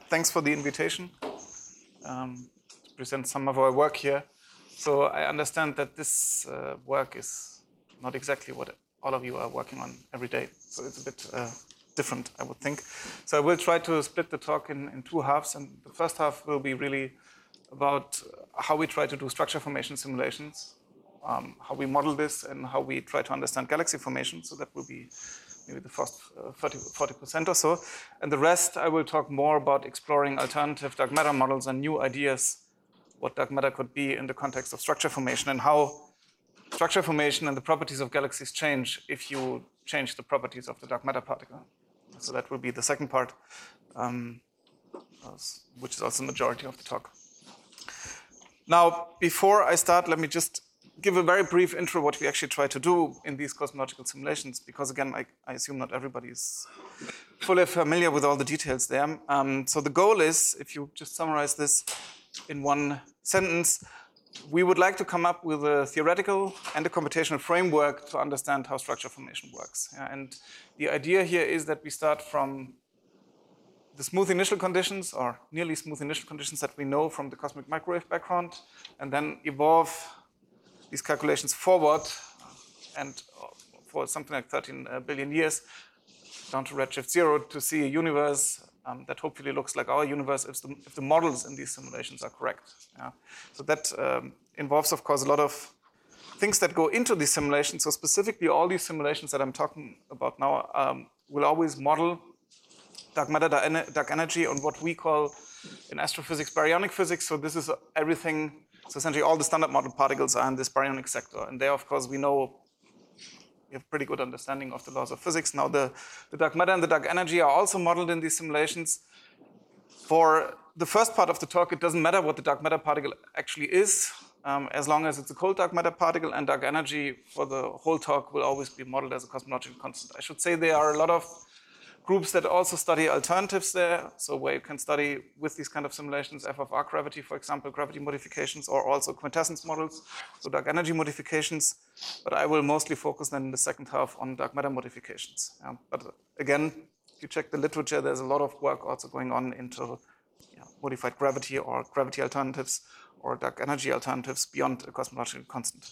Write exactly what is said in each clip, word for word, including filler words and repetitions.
thanks for the invitation um, to present some of our work here. So I understand that this uh, work is not exactly what all of you are working on every day. So it's a bit uh, different, I would think. So I will try to split the talk in, in two halves. And the first half will be really about how we try to do structure formation simulations, um, how we model this, and how we try to understand galaxy formation. So that will be maybe the first uh, thirty, forty percent or so. And the rest, I will talk more about exploring alternative dark matter models and new ideas, what dark matter could be in the context of structure formation, and how structure formation and the properties of galaxies change if you change the properties of the dark matter particle. So that will be the second part, um, which is also the majority of the talk. Now, before I start, let me just give a very brief intro what we actually try to do in these cosmological simulations, because again, I, I assume not everybody is fully familiar with all the details there. Um, so the goal is, if you just summarize this in one sentence, we would like to come up with a theoretical and a computational framework to understand how structure formation works. Yeah, and the idea here is that we start from the smooth initial conditions, or nearly smooth initial conditions that we know from the cosmic microwave background, and then evolve these calculations forward, and for something like thirteen billion years, down to redshift zero, to see a universe um, that hopefully looks like our universe if the, if the models in these simulations are correct. Yeah. So that um, involves, of course, a lot of things that go into these simulations. So specifically, all these simulations that I'm talking about now um, will always model dark matter, dark energy on what we call in astrophysics baryonic physics. So this is everything. So essentially, all the standard model particles are in this baryonic sector. And there, of course, we know we have pretty good understanding of the laws of physics. Now, the, the dark matter and the dark energy are also modeled in these simulations. For the first part of the talk, it doesn't matter what the dark matter particle actually is, um, as long as it's a cold dark matter particle, and dark energy for the whole talk will always be modeled as a cosmological constant. I should say there are a lot of groups that also study alternatives there, so where you can study with these kind of simulations, F of R gravity, for example, gravity modifications, or also quintessence models, so dark energy modifications. But I will mostly focus then in the second half on dark matter modifications. Yeah. But again, if you check the literature, there's a lot of work also going on into yeah, modified gravity or gravity alternatives or dark energy alternatives beyond a cosmological constant.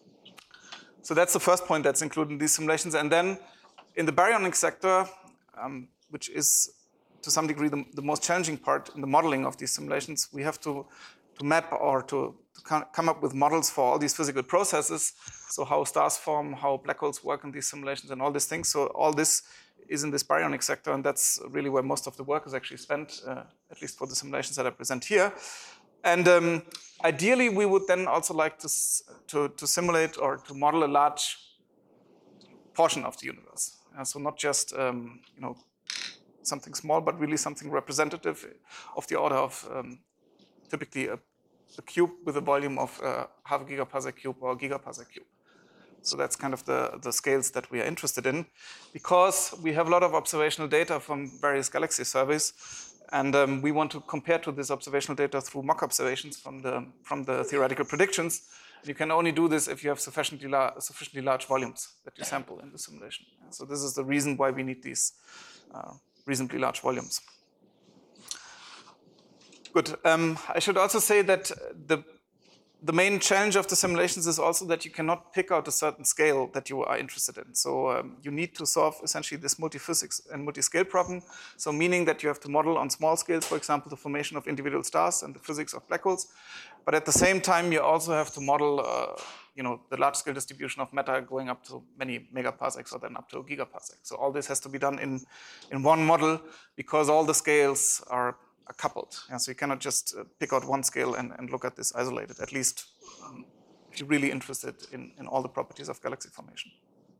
So that's the first point that's included in these simulations. And then in the baryonic sector, Um, which is to some degree the, the most challenging part in the modeling of these simulations, we have to, to map or to, to come up with models for all these physical processes. So how stars form, how black holes work in these simulations and all these things. So all this is in this baryonic sector, and that's really where most of the work is actually spent, uh, at least for the simulations that I present here. And um, ideally, we would then also like to, to, to simulate or to model a large portion of the universe. Uh, so not just um, you know something small, but really something representative of the order of um, typically a, a cube with a volume of uh, half a gigaparsec cube or a gigaparsec cube. So that's kind of the, the scales that we are interested in, because we have a lot of observational data from various galaxy surveys, and um, we want to compare to this observational data through mock observations from the from the theoretical predictions. You can only do this if you have sufficiently, la sufficiently large volumes that you sample in the simulation. So this is the reason why we need these uh, reasonably large volumes. Good. Um, I should also say that the, the main challenge of the simulations is also that you cannot pick out a certain scale that you are interested in. So um, you need to solve essentially this multi-physics and multi-scale problem. So meaning that you have to model on small scales, for example, the formation of individual stars and the physics of black holes. But at the same time, you also have to model, uh, you know, the large-scale distribution of matter going up to many megaparsecs or then up to a gigaparsec. So all this has to be done in, in one model, because all the scales are, are coupled. Yeah, so you cannot just uh, pick out one scale and, and look at this isolated, at least um, if you're really interested in, in all the properties of galaxy formation.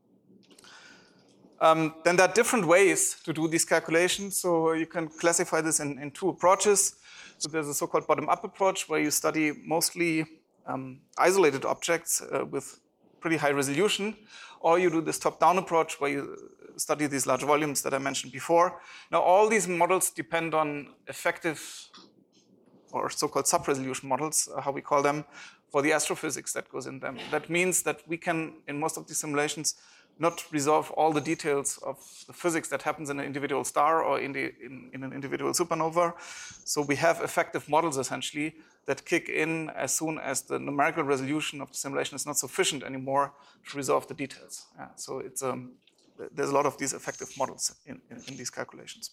Um, then there are different ways to do these calculations. So you can classify this in, in two approaches. So there's a so-called bottom-up approach, where you study mostly um, isolated objects uh, with pretty high resolution, or you do this top-down approach, where you study these large volumes that I mentioned before. Now, all these models depend on effective or so-called sub-resolution models, uh, how we call them, for the astrophysics that goes in them. That means that we can, in most of these simulations, not resolve all the details of the physics that happens in an individual star or in, the, in, in an individual supernova. So we have effective models, essentially, that kick in as soon as the numerical resolution of the simulation is not sufficient anymore to resolve the details. Yeah, so it's, um, there's a lot of these effective models in, in, in these calculations.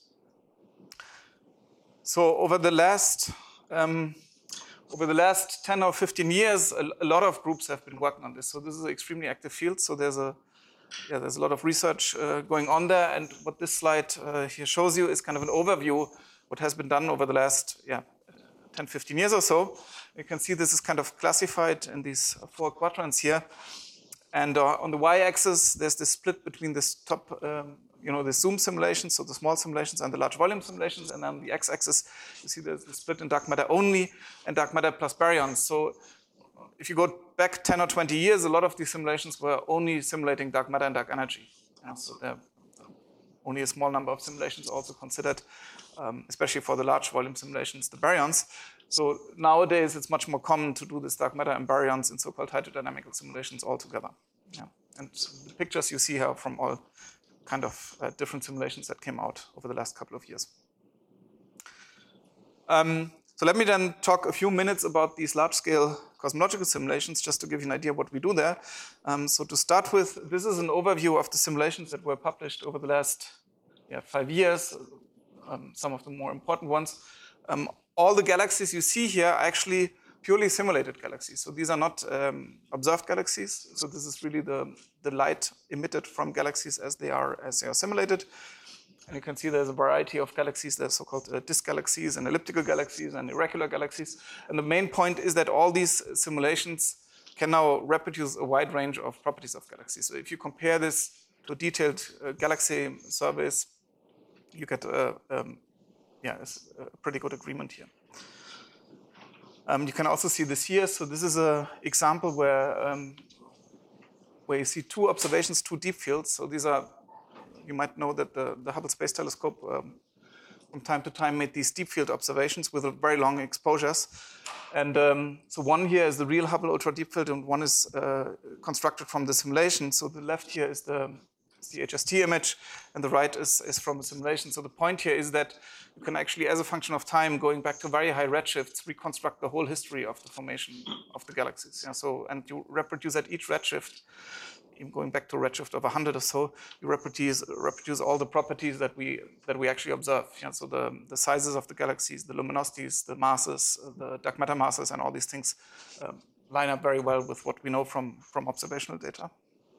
So over the last um, over the last ten or fifteen years, a, a lot of groups have been working on this. So this is an extremely active field. So there's a yeah, there's a lot of research uh, going on there. And what this slide uh, here shows you is kind of an overview what has been done over the last yeah ten, fifteen years or so. You can see this is kind of classified in these four quadrants here. And uh, on the y-axis, there's this split between this top, um, you know, the zoom simulations, so the small simulations and the large volume simulations. And on the x-axis, you see there's the split in dark matter only and dark matter plus baryons. So if you go back ten or twenty years, a lot of these simulations were only simulating dark matter and dark energy. Yeah, so there are only a small number of simulations also considered, um, especially for the large volume simulations, the baryons. So nowadays, it's much more common to do this dark matter and baryons in so-called hydrodynamical simulations altogether. Yeah. And the pictures you see here are from all kind of uh, different simulations that came out over the last couple of years. Um, so let me then talk a few minutes about these large-scale cosmological simulations, just to give you an idea what we do there. Um, so to start with, this is an overview of the simulations that were published over the last yeah, five years, um, some of the more important ones. Um, all the galaxies you see here are actually purely simulated galaxies. So these are not um, observed galaxies. So this is really the, the light emitted from galaxies as they are as they are simulated. And you can see there's a variety of galaxies. There's so-called uh, disk galaxies and elliptical galaxies and irregular galaxies. And the main point is that all these simulations can now reproduce a wide range of properties of galaxies. So if you compare this to detailed uh, galaxy surveys, you get uh, um, yeah, a pretty good agreement here. Um, you can also see this here. So this is an example where, um, where you see two observations, two deep fields. So these are, you might know that the, the Hubble Space Telescope um, from time to time made these deep field observations with very long exposures. And um, so one here is the real Hubble Ultra Deep Field, and one is uh, constructed from the simulation. So the left here is the, is the H S T image, and the right is, is from a simulation. So the point here is that you can actually, as a function of time, going back to very high redshifts, reconstruct the whole history of the formation of the galaxies. Yeah, so, and you reproduce at each redshift, even going back to a redshift of one hundred or so, you reproduce, reproduce all the properties that we that we actually observe. Yeah, so the, the sizes of the galaxies, the luminosities, the masses, the dark matter masses, and all these things um, line up very well with what we know from, from observational data.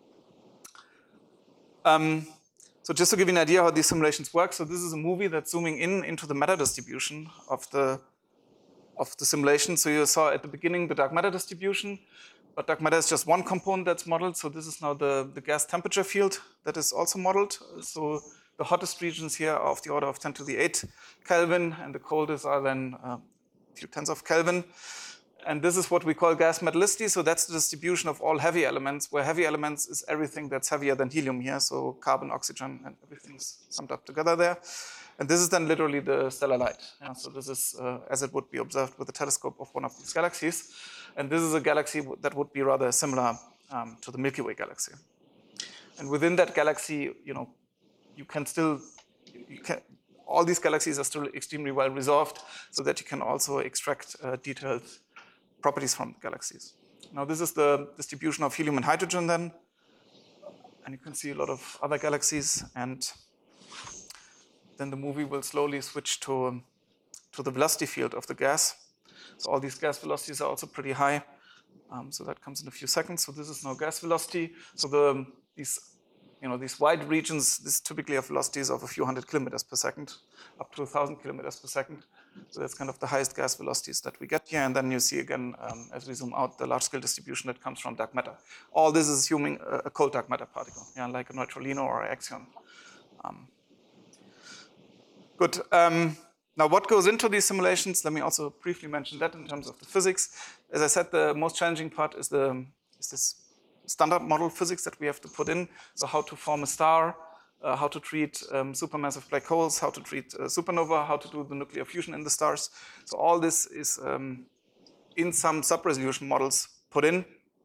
Um, so just to give you an idea how these simulations work, so this is a movie that's zooming in into the matter distribution of the, of the simulation. So you saw at the beginning the dark matter distribution, but dark matter is just one component that's modeled. So this is now the, the gas temperature field that is also modeled. So the hottest regions here are of the order of ten to the eight Kelvin, and the coldest are then uh, a few tens of Kelvin. And this is what we call gas metallicity. So that's the distribution of all heavy elements, where heavy elements is everything that's heavier than helium here. So carbon, oxygen, and everything is summed up together there. And this is then literally the stellar light. Yeah, so this is uh, as it would be observed with a telescope of one of these galaxies. And this is a galaxy that would be rather similar um, to the Milky Way galaxy. And within that galaxy, you know, you can still, you can, all these galaxies are still extremely well resolved, so that you can also extract uh, detailed properties from the galaxies. Now this is the distribution of helium and hydrogen then. And you can see a lot of other galaxies, and then the movie will slowly switch to, um, to the velocity field of the gas. So all these gas velocities are also pretty high. Um, so that comes in a few seconds. So this is now gas velocity. So the, these, you know, these wide regions, this typically have velocities of a few hundred kilometers per second, up to a thousand kilometers per second. So that's kind of the highest gas velocities that we get here. And then you see again, um, as we zoom out, the large-scale distribution that comes from dark matter. All this is assuming a, a cold dark matter particle, yeah, like a neutralino or an axion. Um, Good. Um, now, what goes into these simulations? Let me also briefly mention that in terms of the physics. As I said, the most challenging part is, the, is this standard model physics that we have to put in. So how to form a star, uh, how to treat um, supermassive black holes, how to treat uh, supernova, how to do the nuclear fusion in the stars. So all this is um, in some sub-resolution models put in.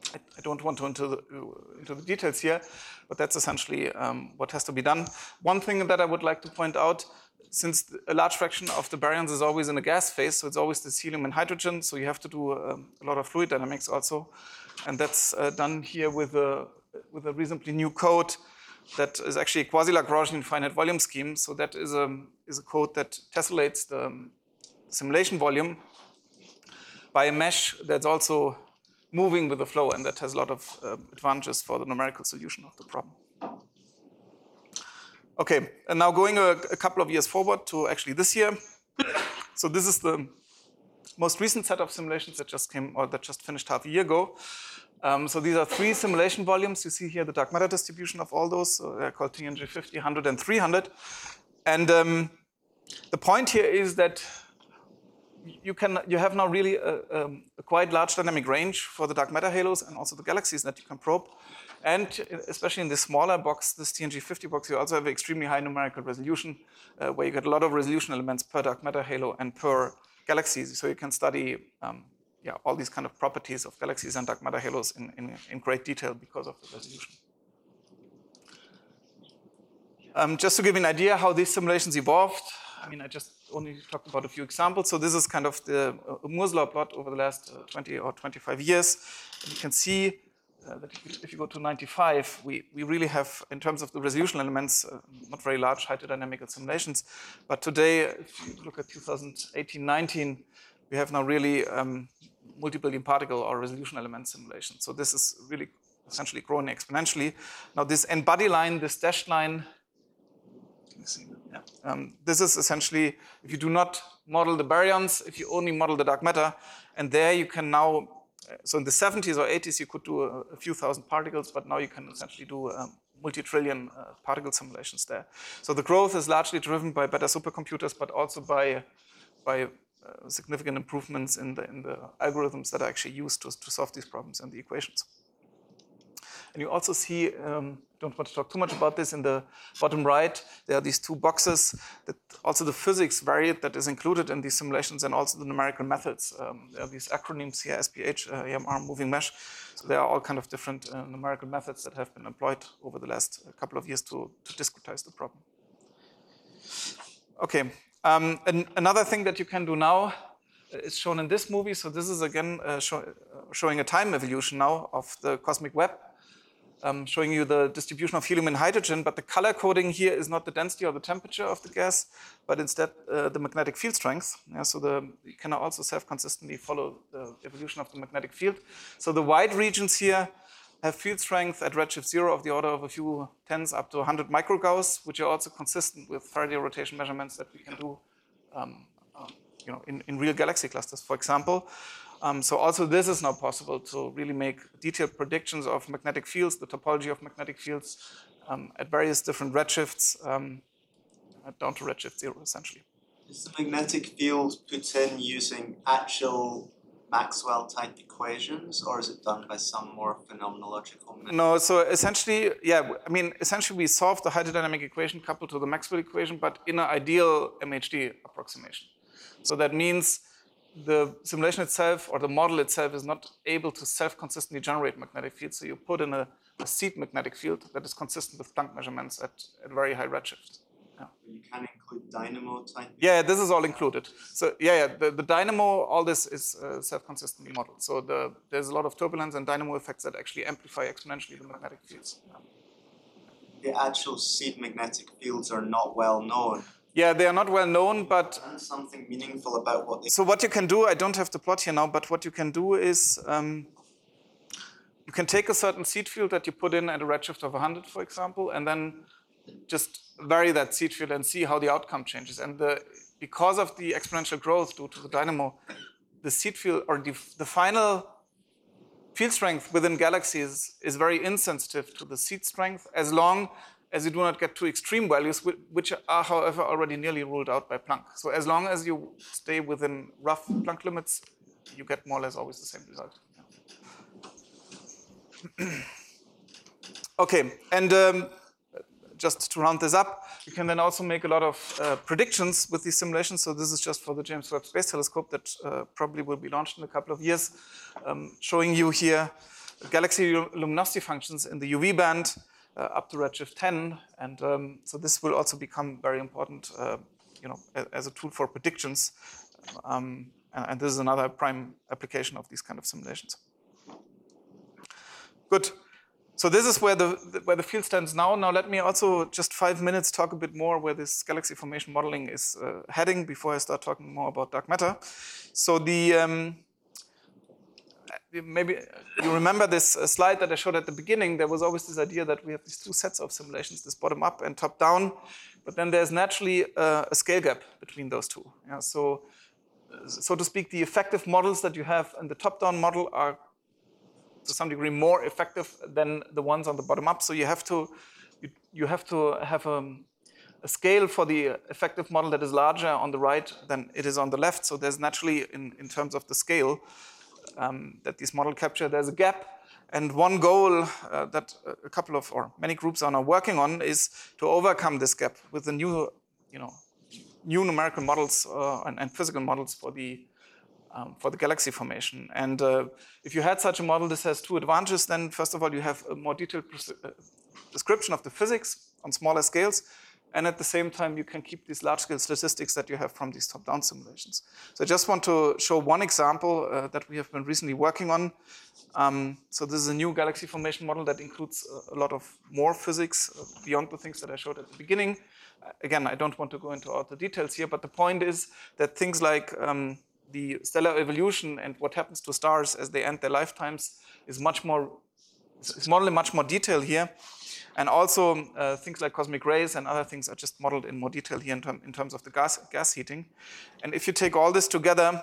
I, I don't want to into the, into the details here, but that's essentially um, what has to be done. One thing that I would like to point out, since a large fraction of the baryons is always in a gas phase, so it's always this helium and hydrogen, so you have to do um, a lot of fluid dynamics also. And that's uh, done here with a, with a reasonably new code that is actually a quasi-Lagrangian finite volume scheme. So that is a, is a code that tessellates the um, simulation volume by a mesh that's also moving with the flow, and that has a lot of uh, advantages for the numerical solution of the problem. Okay, and now going a, a couple of years forward to actually this year. So this is the most recent set of simulations that just came, or that just finished half a year ago. Um, so these are three simulation volumes. You see here the dark matter distribution of all those. So they're called T N G fifty, one hundred, and three hundred. And um, the point here is that you can you have now really a, um, a quite large dynamic range for the dark matter halos and also the galaxies that you can probe. And especially in this smaller box, this T N G fifty box, you also have extremely high numerical resolution, uh, where you get a lot of resolution elements per dark matter halo and per galaxies. So you can study um, yeah, all these kind of properties of galaxies and dark matter halos in, in, in great detail because of the resolution. Um, just to give you an idea how these simulations evolved, I mean, I just only talked about a few examples. So this is kind of the uh, Moore's law plot over the last uh, twenty or twenty-five years. And you can see uh, that if you, if you go to ninety-five, we, we really have, in terms of the resolution elements, uh, not very large hydrodynamical simulations. But today, if you look at two thousand eighteen nineteen, we have now really um, multi-billion particle or resolution element simulations. So this is really essentially growing exponentially. Now this n-body line, this dashed line, can you see? Yeah. Um, this is essentially, if you do not model the baryons, if you only model the dark matter, and there you can now, so in the seventies or eighties you could do a, a few thousand particles, but now you can essentially do um, multi-trillion uh, particle simulations there. So the growth is largely driven by better supercomputers, but also by, by uh, significant improvements in the, in the algorithms that are actually used to, to solve these problems and the equations. And you also see, um, don't want to talk too much about this, in the bottom right, there are these two boxes that also the physics varied that is included in these simulations and also the numerical methods. Um, there are these acronyms here, S P H, uh, A M R, moving mesh. So there are all kind of different uh, numerical methods that have been employed over the last uh, couple of years to, to discretize the problem. Okay, um, and another thing that you can do now is shown in this movie. So this is again uh, show, uh, showing a time evolution now of the cosmic web. Um, showing you the distribution of helium and hydrogen, but the color coding here is not the density or the temperature of the gas, but instead uh, the magnetic field strength. Yeah, so the, you can also self-consistently follow the evolution of the magnetic field. So the white regions here have field strength at redshift zero of the order of a few tens up to one hundred microgauss, which are also consistent with Faraday rotation measurements that we can do um, um, you know, in, in real galaxy clusters, for example. Um, so also this is now possible to really make detailed predictions of magnetic fields, the topology of magnetic fields um, at various different redshifts, um, down to redshift zero, essentially. Is the magnetic field put in using actual Maxwell-type equations, or is it done by some more phenomenological method? No, so essentially, yeah, I mean, essentially we solve the hydrodynamic equation coupled to the Maxwell equation, but in an ideal M H D approximation. So that means the simulation itself or the model itself is not able to self-consistently generate magnetic fields. So you put in a, a seed magnetic field that is consistent with Planck measurements at, at very high redshift. Yeah. You can include dynamo type? Yeah, this is all included. So yeah, yeah the, the dynamo, all this is uh, self-consistently modeled. So the, there's a lot of turbulence and dynamo effects that actually amplify exponentially the magnetic fields. Yeah. The actual seed magnetic fields are not well known. Yeah, they are not well known, but something meaningful about what they. So what you can do, I don't have the plot here now, but what you can do is um, you can take a certain seed field that you put in at a redshift of one hundred, for example, and then just vary that seed field and see how the outcome changes. And the, because of the exponential growth due to the dynamo, the seed field or the, the final field strength within galaxies is very insensitive to the seed strength, as long as you do not get to extreme values, which are, however, already nearly ruled out by Planck. So as long as you stay within rough Planck limits, you get more or less always the same result. Yeah. Okay, and um, just to round this up, you can then also make a lot of uh, predictions with these simulations. So this is just for the James Webb Space Telescope that uh, probably will be launched in a couple of years, um, showing you here galaxy luminosity functions in the U V band uh, up to redshift ten, and um, so this will also become very important, uh, you know, as, as a tool for predictions. Um, and, and this is another prime application of these kind of simulations. Good. So this is where the, the where the field stands now. Now let me also just five minutes talk a bit more where this galaxy formation modeling is uh, heading before I start talking more about dark matter. So the um, maybe you remember this uh, slide that I showed at the beginning. There was always this idea that we have these two sets of simulations, this bottom up and top down, but then there's naturally uh, a scale gap between those two. Yeah, so so to speak, the effective models that you have in the top down model are to some degree more effective than the ones on the bottom up. So you have to you, you have to have a, a scale for the effective model that is larger on the right than it is on the left. So there's naturally, in, in terms of the scale um, that these models capture, there's a gap. And one goal uh, that a couple of or many groups are now working on is to overcome this gap with the new, you know, new numerical models uh, and, and physical models for the Um, for the galaxy formation. And uh, if you had such a model, this has two advantages. Then, first of all, you have a more detailed uh, description of the physics on smaller scales. And at the same time, you can keep these large-scale statistics that you have from these top-down simulations. So I just want to show one example uh, that we have been recently working on. Um, so this is a new galaxy formation model that includes a lot of more physics uh, beyond the things that I showed at the beginning. Uh, again, I don't want to go into all the details here, but the point is that things like um, the stellar evolution and what happens to stars as they end their lifetimes is much more, is modeled in much more detail here. And also uh, things like cosmic rays and other things are just modeled in more detail here in, term, in terms of the gas, gas heating. And if you take all this together,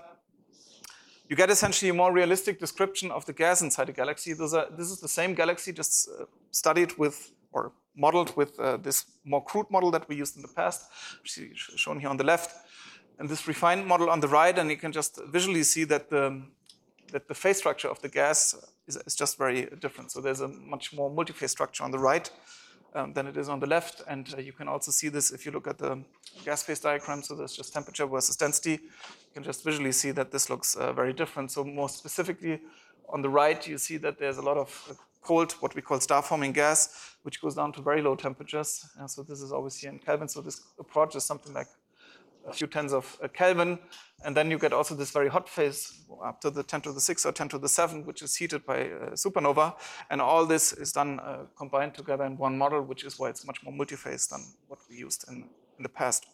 you get essentially a more realistic description of the gas inside a galaxy. Those are, this is the same galaxy, just uh, studied with, or modeled with uh, this more crude model that we used in the past, which is shown here on the left. And this refined model on the right, and you can just visually see that the, that the phase structure of the gas is, is just very different. So there's a much more multi-phase structure on the right um, than it is on the left. And uh, you can also see this if you look at the gas phase diagram. So there's just temperature versus density. You can just visually see that this looks uh, very different. So more specifically, on the right, you see that there's a lot of uh, cold, what we call star-forming gas, which goes down to very low temperatures. And so this is always here in Kelvin. So this approach is something like a few tens of uh, Kelvin, and then you get also this very hot phase up to the ten to the six or ten to the seven, which is heated by uh, supernova, and all this is done uh, combined together in one model, which is why it's much more multi-phase than what we used in, in the past.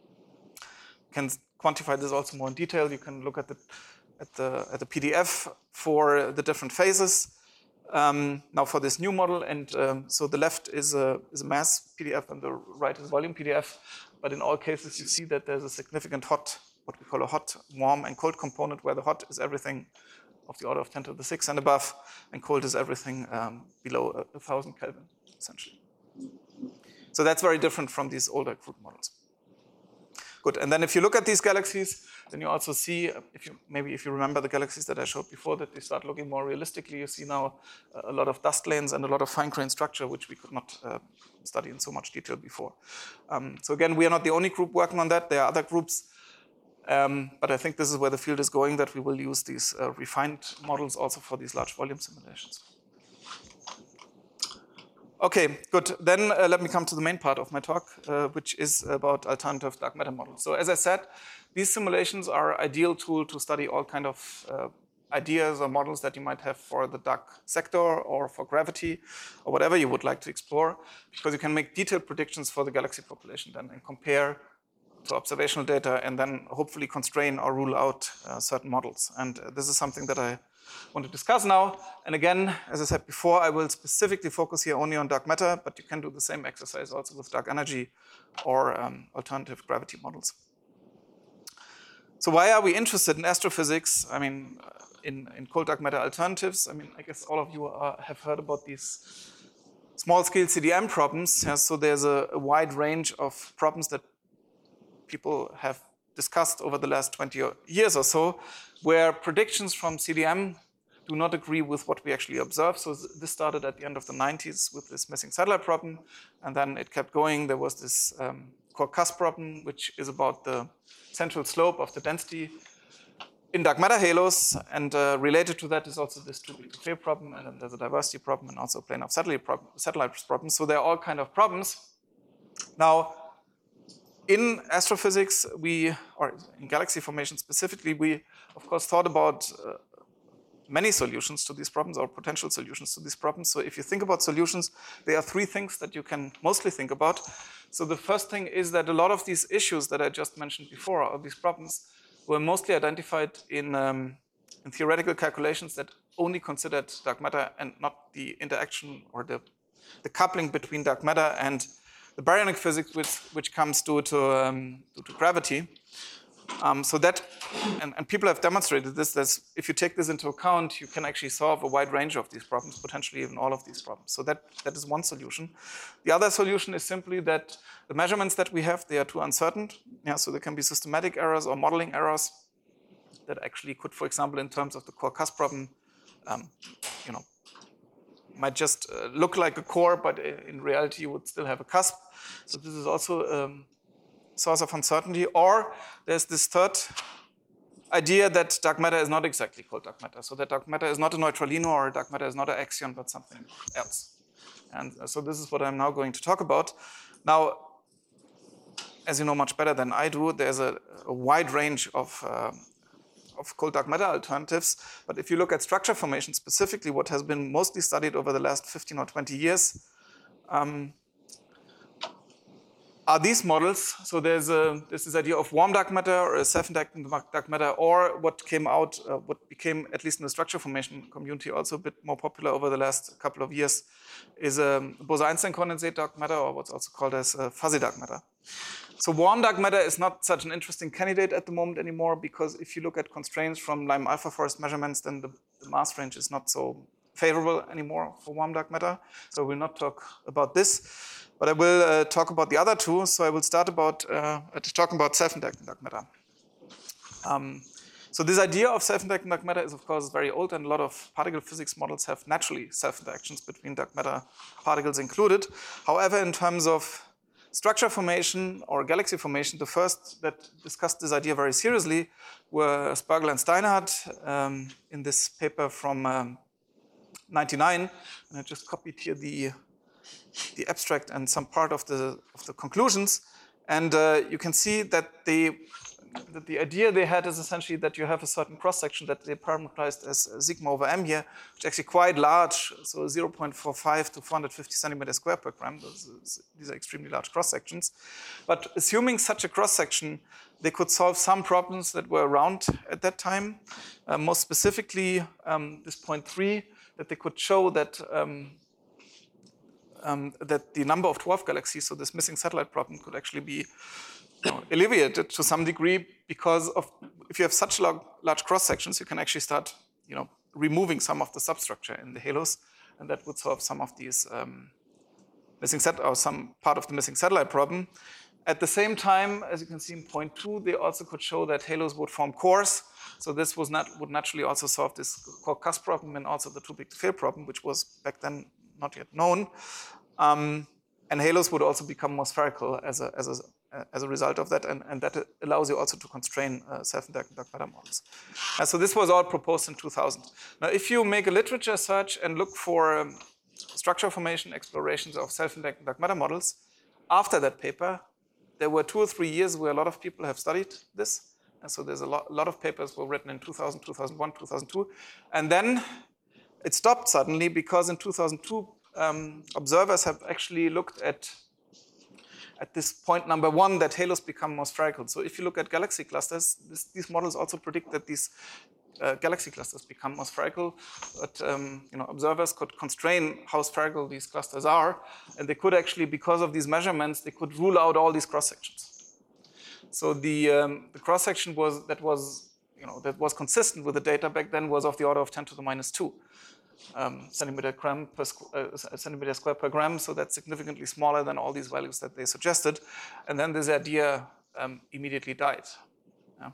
You can quantify this also more in detail. You can look at the at the at the P D F for the different phases. Um, now for this new model, and um, so the left is a is a mass P D F and the right is volume P D F. But in all cases, you see that there's a significant hot, what we call a hot, warm, and cold component, where the hot is everything of the order of ten to the six and above, and cold is everything um, below a, a thousand Kelvin, essentially. So that's very different from these older crude models. Good. And then if you look at these galaxies, then you also see, if you maybe if you remember the galaxies that I showed before, that they start looking more realistically. You see now a lot of dust lanes and a lot of fine-grained structure, which we could not uh, study in so much detail before. Um, so again, we are not the only group working on that. There are other groups. Um, but I think this is where the field is going, that we will use these uh, refined models also for these large volume simulations. Okay, good. Then uh, let me come to the main part of my talk, uh, which is about alternative dark matter models. So as I said, these simulations are an ideal tool to study all kind of uh, ideas or models that you might have for the dark sector or for gravity or whatever you would like to explore, because you can make detailed predictions for the galaxy population then and compare to observational data and then hopefully constrain or rule out uh, certain models. And uh, this is something that I want to discuss now. And again, as I said before, I will specifically focus here only on dark matter, but you can do the same exercise also with dark energy or um, alternative gravity models. So why are we interested in astrophysics? I mean, uh, in, in cold dark matter alternatives. I mean, I guess all of you are, have heard about these small-scale C D M problems. Yeah, so there's a, a wide range of problems that people have discussed over the last twenty years or so, where predictions from C D M do not agree with what we actually observe. So this started at the end of the nineties with this missing satellite problem, and then it kept going. There was this um, Cork-Cusp problem, which is about the central slope of the density in dark matter halos, and uh, related to that is also this too big to fail problem, and then there's a diversity problem, and also plane of satellite problem, satellites problem. So there are all kind of problems. Now, in astrophysics, we, or in galaxy formation specifically, we of course thought about uh, many solutions to these problems, or potential solutions to these problems. So if you think about solutions, there are three things that you can mostly think about. So the first thing is that a lot of these issues that I just mentioned before, or these problems, were mostly identified in, um, in theoretical calculations that only considered dark matter and not the interaction or the, the coupling between dark matter and the baryonic physics, which, which comes due to, um, due to gravity. Um, so that, and, and people have demonstrated this, that if you take this into account, you can actually solve a wide range of these problems, potentially even all of these problems. So that, that is one solution. The other solution is simply that the measurements that we have, they are too uncertain. Yeah, so there can be systematic errors or modeling errors that actually could, for example, in terms of the core cusp problem, um, you know, might just uh, look like a core, but in reality you would still have a cusp. So this is also um, source of uncertainty. Or there's this third idea that dark matter is not exactly called dark matter. So that dark matter is not a neutralino, or dark matter is not an axion, but something else. And so this is what I'm now going to talk about. Now, as you know much better than I do, there's a, a wide range of, uh, of cold dark matter alternatives. But if you look at structure formation specifically, what has been mostly studied over the last fifteen or twenty years, um, are these models. So there's, a, there's this idea of warm dark matter or a self-interacting dark matter, or what came out, uh, what became, at least in the structure formation community, also a bit more popular over the last couple of years, is um, Bose-Einstein condensate dark matter, or what's also called as uh, fuzzy dark matter. So warm dark matter is not such an interesting candidate at the moment anymore, because if you look at constraints from Lyman alpha forest measurements, then the, the mass range is not so favorable anymore for warm dark matter. So we'll not talk about this. But I will uh, talk about the other two. So I will start about uh, talking about self-interacting dark matter. Um, so this idea of self-interacting dark matter is, of course, very old, and a lot of particle physics models have naturally self-interactions between dark matter particles included. However, in terms of structure formation or galaxy formation, the first that discussed this idea very seriously were Spergel and Steinhardt um, in this paper from um, ninety-nine. And I just copied here the the abstract and some part of the of the conclusions, and uh, you can see that they that the idea they had is essentially that you have a certain cross section that they parameterized as sigma over m here, which is actually quite large, so zero point four five to four hundred fifty centimeters squared per gram. Those, these are extremely large cross sections. But assuming such a cross section, they could solve some problems that were around at that time. Uh, most specifically, um, this point three, that they could show that. Um, Um, that the number of dwarf galaxies, so this missing satellite problem, could actually be you know, alleviated to some degree, because of if you have such large, large cross sections, you can actually start you know, removing some of the substructure in the halos, and that would solve some of these um, missing set or some part of the missing satellite problem. At the same time, as you can see in point two, they also could show that halos would form cores. So this was not would naturally also solve this core cusp problem and also the too big to fail problem, which was back then not yet known. Um, and halos would also become more spherical as a, as a, as a result of that, and, and that allows you also to constrain uh, self-interacting dark matter models. Uh, so this was all proposed in two thousand. Now, if you make a literature search and look for um, structure formation explorations of self-interacting dark matter models, after that paper, there were two or three years where a lot of people have studied this. And so there's a lot, a lot of papers were written in two thousand, two thousand one, two thousand two. And then it stopped suddenly, because in two thousand two, um, observers have actually looked at, at this point number one, that halos become more spherical. So if you look at galaxy clusters, this, these models also predict that these uh, galaxy clusters become more spherical. But um, you know, observers could constrain how spherical these clusters are. And they could actually, because of these measurements, they could rule out all these cross-sections. So the, um, the cross-section was that was you know that was consistent with the data back then was of the order of ten to the minus two um, centimeter gram per uh, centimeter square per gram. So that's significantly smaller than all these values that they suggested. And then this idea um, immediately died. Yeah.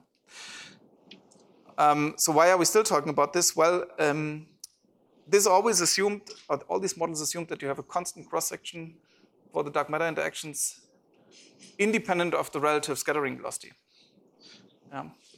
Um, so why are we still talking about this? Well, um, this always assumed, or all these models assumed, that you have a constant cross-section for the dark matter interactions, independent of the relative scattering velocity. Um,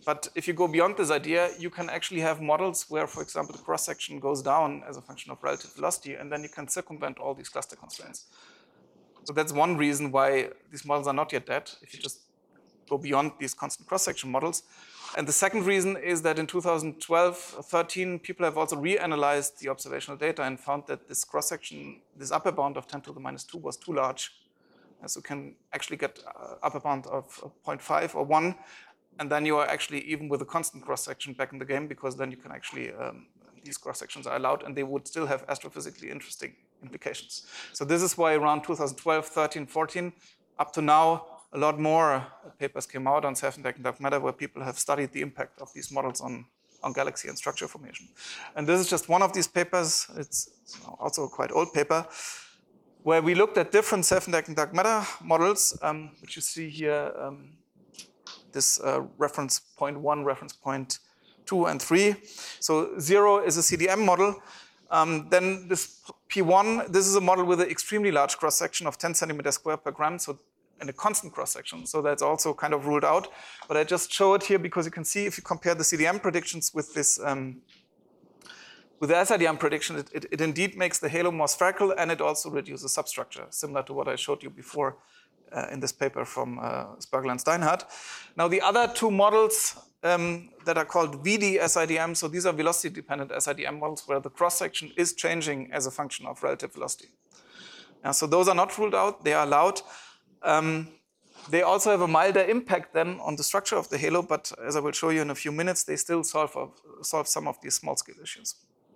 but if you go beyond this idea, you can actually have models where, for example, the cross-section goes down as a function of relative velocity, and then you can circumvent all these cluster constraints. So that's one reason why these models are not yet dead, if you just go beyond these constant cross-section models. And the second reason is that in two thousand twelve, thirteen, people have also reanalyzed the observational data and found that this cross-section, this upper bound of ten to the minus two was too large. And so you can actually get uh, upper bound of zero point five or one, and then you are actually even with a constant cross-section back in the game, because then you can actually, um, these cross-sections are allowed and they would still have astrophysically interesting implications. So this is why around two thousand twelve, thirteen, fourteen, up to now, a lot more papers came out on self-interacting dark matter where people have studied the impact of these models on, on galaxy and structure formation. And this is just one of these papers. It's also a quite old paper, where we looked at different self-interacting dark matter models, um, which you see here, um, this uh, reference point one, reference point two, and three. So zero is a C D M model. Um, then this P one, this is a model with an extremely large cross-section of ten centimeters squared per gram, so and a constant cross-section, so that's also kind of ruled out. But I just show it here because you can see if you compare the C D M predictions with this, um, with the S I D M prediction, it, it, it indeed makes the halo more spherical, and it also reduces substructure, similar to what I showed you before uh, in this paper from uh, Spergel and Steinhardt. Now the other two models um, that are called V D S I D M, so these are velocity-dependent S I D M models where the cross-section is changing as a function of relative velocity. Now, so those are not ruled out, they are allowed. Um, they also have a milder impact then on the structure of the halo, but as I will show you in a few minutes, they still solve, uh, solve some of these small-scale issues.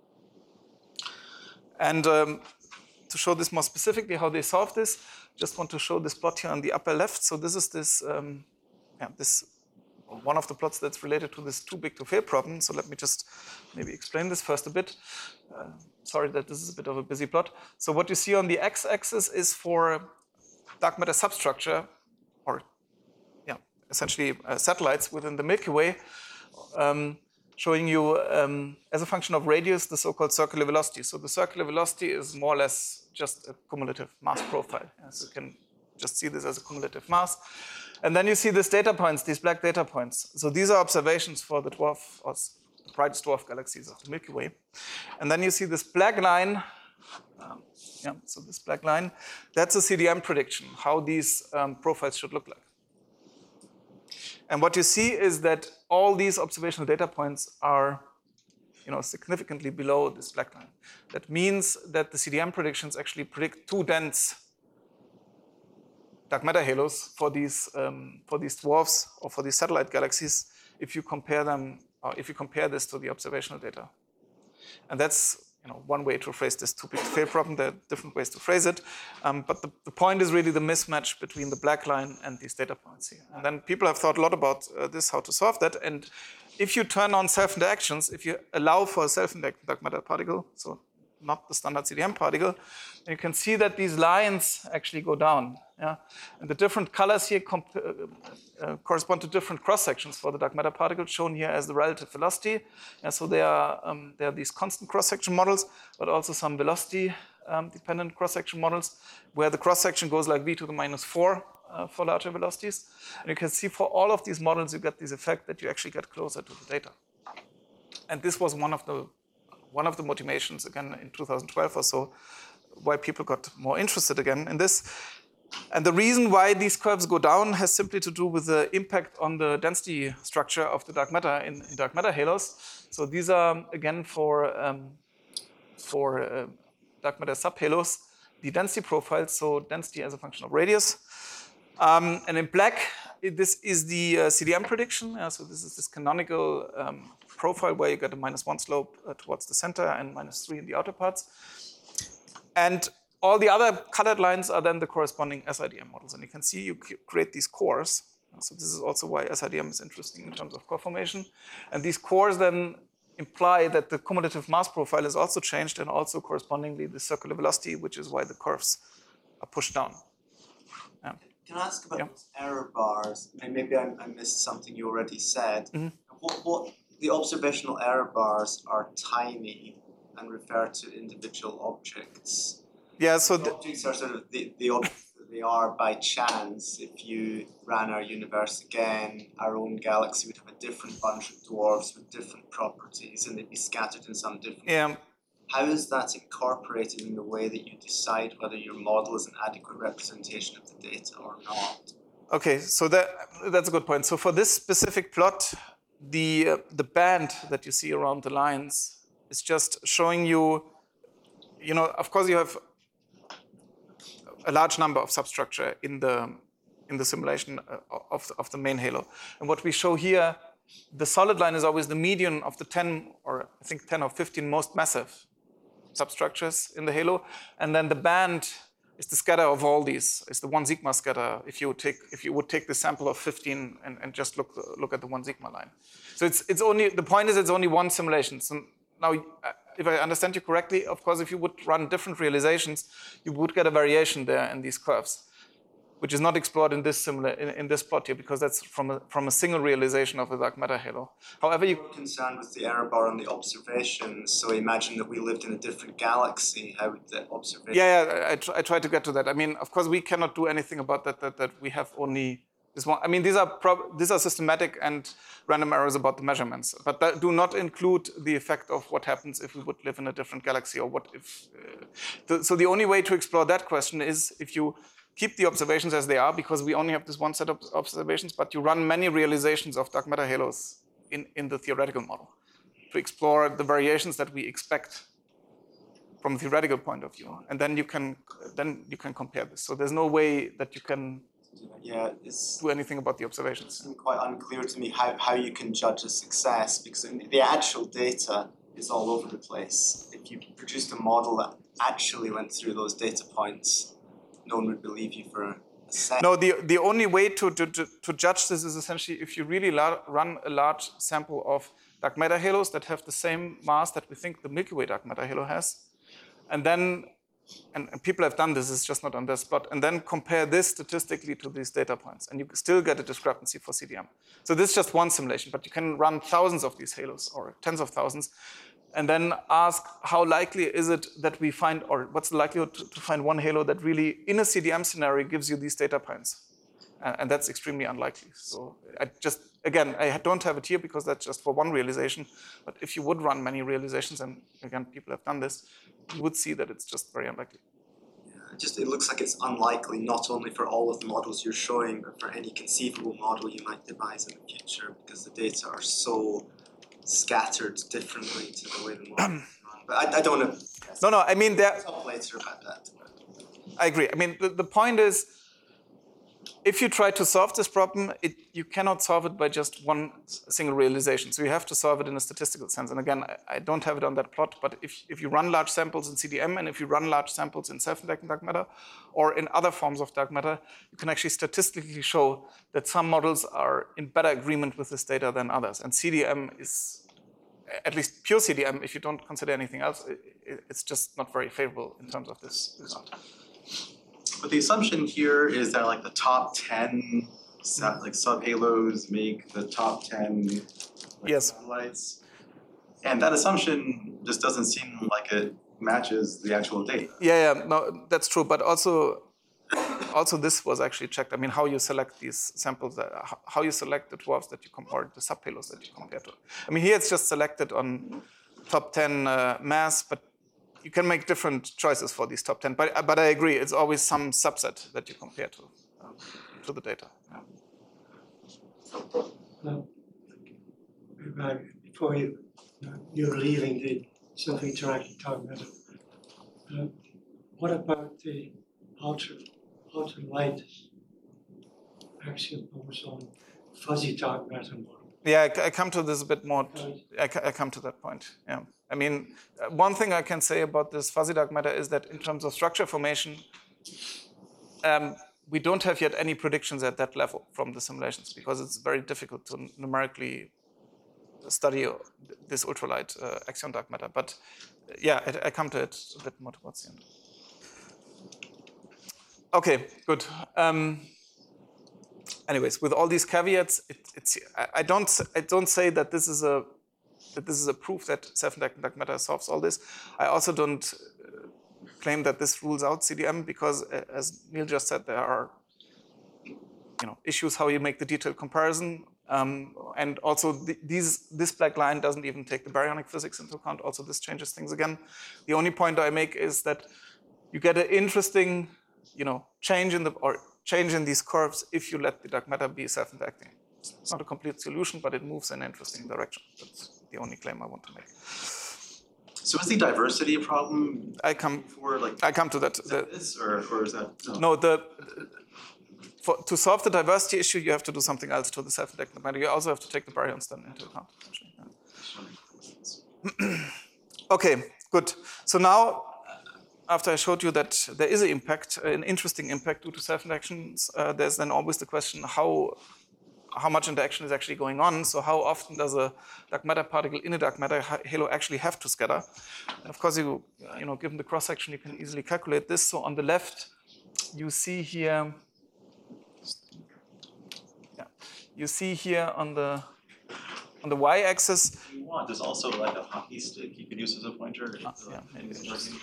And um, to show this more specifically, how they solve this, just want to show this plot here on the upper left. So this is this, um, yeah, this one of the plots that's related to this too big to fail problem. So let me just maybe explain this first a bit. Uh, sorry that this is a bit of a busy plot. So what you see on the x-axis is for dark matter substructure, or yeah, essentially uh, satellites within the Milky Way, um, showing you um, as a function of radius the so-called circular velocity. So the circular velocity is more or less just a cumulative mass profile. Yeah, so you can just see this as a cumulative mass. And then you see these data points, these black data points. So these are observations for the dwarf, or the brightest dwarf galaxies of the Milky Way. And then you see this black line. Um, yeah, so this black line, that's a C D M prediction, how these um, profiles should look like. And what you see is that all these observational data points are, you know, significantly below this black line. That means that the C D M predictions actually predict too dense dark matter halos for these um, for these dwarfs or for these satellite galaxies if you compare them, or if you compare this to the observational data. And that's, you know, one way to phrase this too big to fail problem. There are different ways to phrase it. Um, but the, the point is really the mismatch between the black line and these data points here. And then people have thought a lot about uh, this, how to solve that. And if you turn on self-interactions, if you allow for a self-interacting dark matter particle, so not the standard C D M particle, you can see that these lines actually go down. Yeah? And the different colors here comp- uh, uh, correspond to different cross-sections for the dark matter particle, shown here as the relative velocity. And so there are, um, there are these constant cross-section models, but also some velocity-dependent um, cross-section models, where the cross-section goes like v to the minus four uh, for larger velocities. And you can see for all of these models, you get this effect that you actually get closer to the data. And this was one of the one of the motivations, again, in two thousand twelve or so, why people got more interested again in this. And the reason why these curves go down has simply to do with the impact on the density structure of the dark matter in, in dark matter halos. So these are, again, for, um, for uh, dark matter subhalos, the density profiles, so density as a function of radius. Um, and in black, it, this is the uh, C D M prediction. Uh, so this is this canonical um, profile where you get a minus one slope uh, towards the center and minus three in the outer parts. And all the other colored lines are then the corresponding S I D M models. And you can see you create these cores. So this is also why S I D M is interesting in terms of core formation. And these cores then imply that the cumulative mass profile is also changed, and also correspondingly the circular velocity, which is why the curves are pushed down. Yeah. Can I ask about Yeah. those error bars? Maybe I, I missed something you already said. Mm-hmm. What, what the observational error bars are tiny and refer to individual objects. Yeah, so The the, objects are sort of the, the ob- they are by chance, if you ran our universe again, our own galaxy would have a different bunch of dwarfs with different properties, and they'd be scattered in some different Yeah. way. How is that incorporated in the way that you decide whether your model is an adequate representation of the data or not? Okay, so that that's a good point. So for this specific plot, the uh, the band that you see around the lines is just showing you, you know, of course you have a large number of substructure in the in the simulation of the, of the main halo. And what we show here, the solid line is always the median of the ten or I think ten or fifteen most massive substructures in the halo, and then the band is the scatter of all these. It's the one sigma scatter. If you take if you would take the sample of fifteen and, and just look look at the one sigma line. So it's it's only the point is it's only one simulation. So now, if I understand you correctly, of course, if you would run different realizations, you would get a variation there in these curves, which is not explored in this similar in, in this plot here because that's from a from a single realization of a dark matter halo. However, you We're concerned with the error bar on the observations. So imagine that we lived in a different galaxy. How would the observation? Yeah, yeah I, tr I try to get to that. I mean, of course, we cannot do anything about that. That that we have only this one. I mean, these are prob these are systematic and random errors about the measurements, but that do not include the effect of what happens if we would live in a different galaxy or what if. Uh, the, so the only way to explore that question is if you keep the observations as they are, because we only have this one set of observations, but you run many realizations of dark matter halos in, in the theoretical model to explore the variations that we expect from a theoretical point of view. And then you can then you can compare this. So there's no way that you can yeah, it's do anything about the observations. It's quite unclear to me how, how you can judge a success, because the actual data is all over the place. If you produced a model that actually went through those data points, no one would believe you for a second. No, the, the only way to, to, to, to judge this is essentially if you really run a large sample of dark matter halos that have the same mass that we think the Milky Way dark matter halo has. And then, and, and people have done this, it's just not on this plot, and then compare this statistically to these data points. And you still get a discrepancy for C D M. So this is just one simulation, but you can run thousands of these halos or tens of thousands. And then ask how likely is it that we find, or what's the likelihood to, to find one halo that really, in a C D M scenario, gives you these data points. And, and that's extremely unlikely. So I just, again, I don't have it here because that's just for one realization. But if you would run many realizations, and again, people have done this, you would see that it's just very unlikely. Yeah, just it looks like it's unlikely not only for all of the models you're showing, but for any conceivable model you might devise in the future, because the data are so scattered differently to the way the model is run. But I, I don't want to. No, no. I mean, there. Talk later about that. I agree. I mean, the, the point is, if you try to solve this problem, it, you cannot solve it by just one single realization. So you have to solve it in a statistical sense. And again, I, I don't have it on that plot, but if, if you run large samples in C D M and if you run large samples in self-conducting dark matter or in other forms of dark matter, you can actually statistically show that some models are in better agreement with this data than others. And C D M is, at least pure C D M, if you don't consider anything else, it, it's just not very favorable in terms of this result. But the assumption here is that like the top ten sub, like subhalos make the top ten like, yes. satellites, and that assumption just doesn't seem like it matches the actual data. Yeah, yeah, no, that's true. But also, also this was actually checked. I mean, how you select these samples, uh, how you select the dwarfs that you compare, the subhalos that you compare to. I mean, here it's just selected on top ten uh, mass, but you can make different choices for these top ten, but, but I agree, it's always some subset that you compare to, um, to the data. Yeah. Uh, before you, uh, you're leaving the self-interacting dark matter, uh, what about the ultra, ultra light axial boson fuzzy dark matter model? Yeah, I, I come to this a bit more, I, I come to that point, yeah. I mean, one thing I can say about this fuzzy dark matter is that in terms of structure formation, um, we don't have yet any predictions at that level from the simulations because it's very difficult to numerically study this ultralight uh, axion dark matter. But uh, yeah, I, I come to it a bit more towards the end. Okay, good. Um, anyways, with all these caveats, it, it's I, I don't I don't say that this is a that this is a proof that self-conducting dark matter solves all this. I also don't uh, claim that this rules out C D M because, uh, as Neil just said, there are you know, issues how you make the detailed comparison. Um, and also the, these, this black line doesn't even take the baryonic physics into account. Also, this changes things again. The only point I make is that you get an interesting, you know, change in the or change in these curves if you let the dark matter be self-interacting. It's not a complete solution, but it moves in an interesting direction. That's the only claim I want to make. So is the diversity a problem? I come for like I come to that. is that The, this or, or is that no? no, the for, to solve the diversity issue, you have to do something else to the self-interacting matter. You also have to take the baryons then into account. Yeah. Okay, good. So now, after I showed you that there is an impact, an interesting impact due to self-interactions, uh, there's then always the question how how much interaction is actually going on. So how often does a dark matter particle in a dark matter halo actually have to scatter? And of course, you you know, given the cross section, you can easily calculate this. So on the left, you see here, yeah, you see here on the on the y-axis. If you want, there's also like a hockey stick you could use as a pointer. Ah, yeah, maybe just,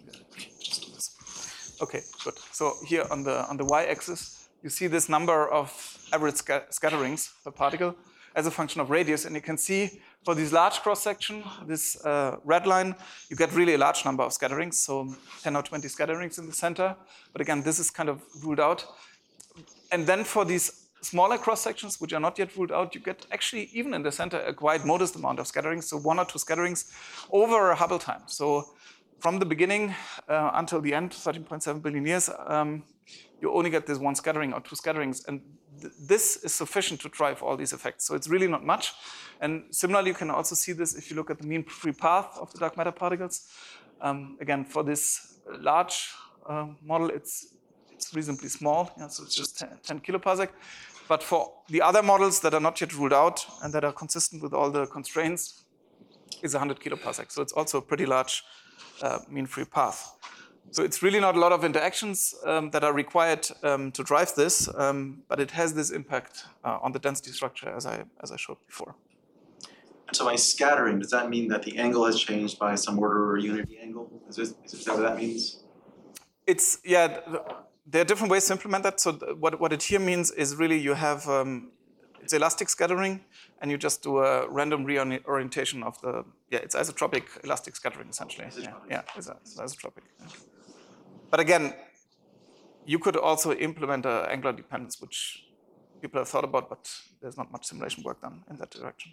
okay, good. So here on the on the y-axis, you see this number of average sca scatterings per particle as a function of radius, and you can see for this large cross section, this uh, red line, you get really a large number of scatterings, so ten or twenty scatterings in the center. But again, this is kind of ruled out. And then for these smaller cross sections, which are not yet ruled out, you get actually even in the center a quite modest amount of scatterings, so one or two scatterings over a Hubble time. So from the beginning uh, until the end, thirteen point seven billion years, um, you only get this one scattering or two scatterings, and th this is sufficient to drive all these effects. So it's really not much. And similarly, you can also see this if you look at the mean free path of the dark matter particles. Um, again, for this large uh, model, it's it's reasonably small, yeah, so it's just ten kiloparsec. But for the other models that are not yet ruled out and that are consistent with all the constraints, is one hundred kiloparsec. So it's also a pretty large uh, mean free path. So it's really not a lot of interactions um, that are required um, to drive this, um, but it has this impact uh, on the density structure, as I as I showed before. So by scattering, does that mean that the angle has changed by some order or unity angle? Is, this, is that what that means? It's yeah. There are different ways to implement that. So what what it here means is really you have um, it's elastic scattering, and you just do a random reorientation of the yeah. It's isotropic elastic scattering essentially. Isotropic. Yeah, yeah, it's, it's isotropic. Yeah. But again, you could also implement an angular dependence, which people have thought about, but there's not much simulation work done in that direction.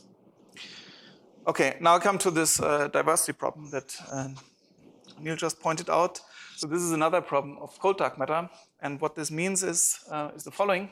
Okay, now I come to this uh, diversity problem that uh, Neil just pointed out. So this is another problem of cold dark matter, and what this means is uh, is the following.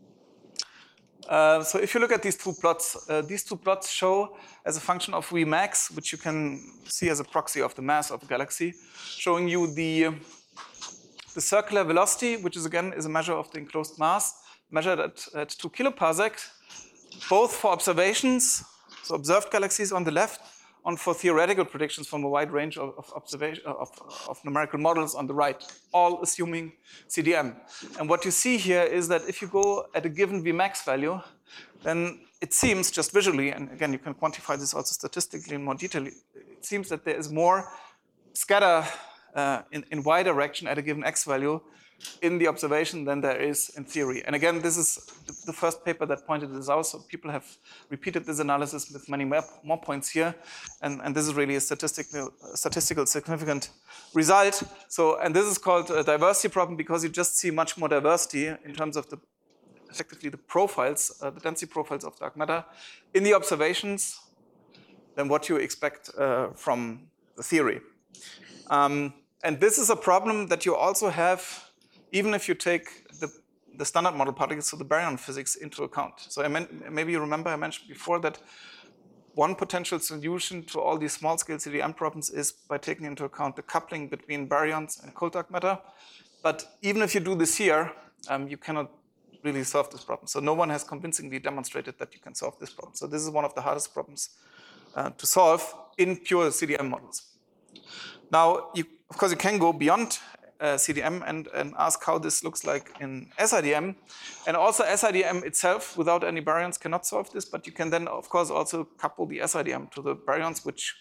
Uh, so if you look at these two plots, uh, these two plots show as a function of Vmax, which you can see as a proxy of the mass of a galaxy, showing you the the circular velocity, which is again is a measure of the enclosed mass, measured at, at two kiloparsec, both for observations, so observed galaxies on the left, and for theoretical predictions from a wide range of, of observation of, of numerical models on the right, all assuming C D M. And what you see here is that if you go at a given Vmax value, then it seems just visually, and again you can quantify this also statistically in more detail, it seems that there is more scatter uh, in, in y direction at a given x value in the observation than there is in theory. And again, this is the first paper that pointed this out, so people have repeated this analysis with many more points here, and, and this is really a statistical, statistical significant result. So, and this is called a diversity problem because you just see much more diversity in terms of the, effectively the profiles, uh, the density profiles of dark matter in the observations than what you expect uh, from the theory. Um, and this is a problem that you also have even if you take the, the standard model particles, so the baryon physics, into account. So I meant, maybe you remember I mentioned before that one potential solution to all these small-scale C D M problems is by taking into account the coupling between baryons and cold dark matter. But even if you do this here, um, you cannot really solve this problem. So no one has convincingly demonstrated that you can solve this problem. So this is one of the hardest problems uh, to solve in pure C D M models. Now, you, of course, you can go beyond Uh, C D M and, and ask how this looks like in S I D M. And also S I D M itself, without any baryons, cannot solve this, but you can then, of course, also couple the S I D M to the baryons, which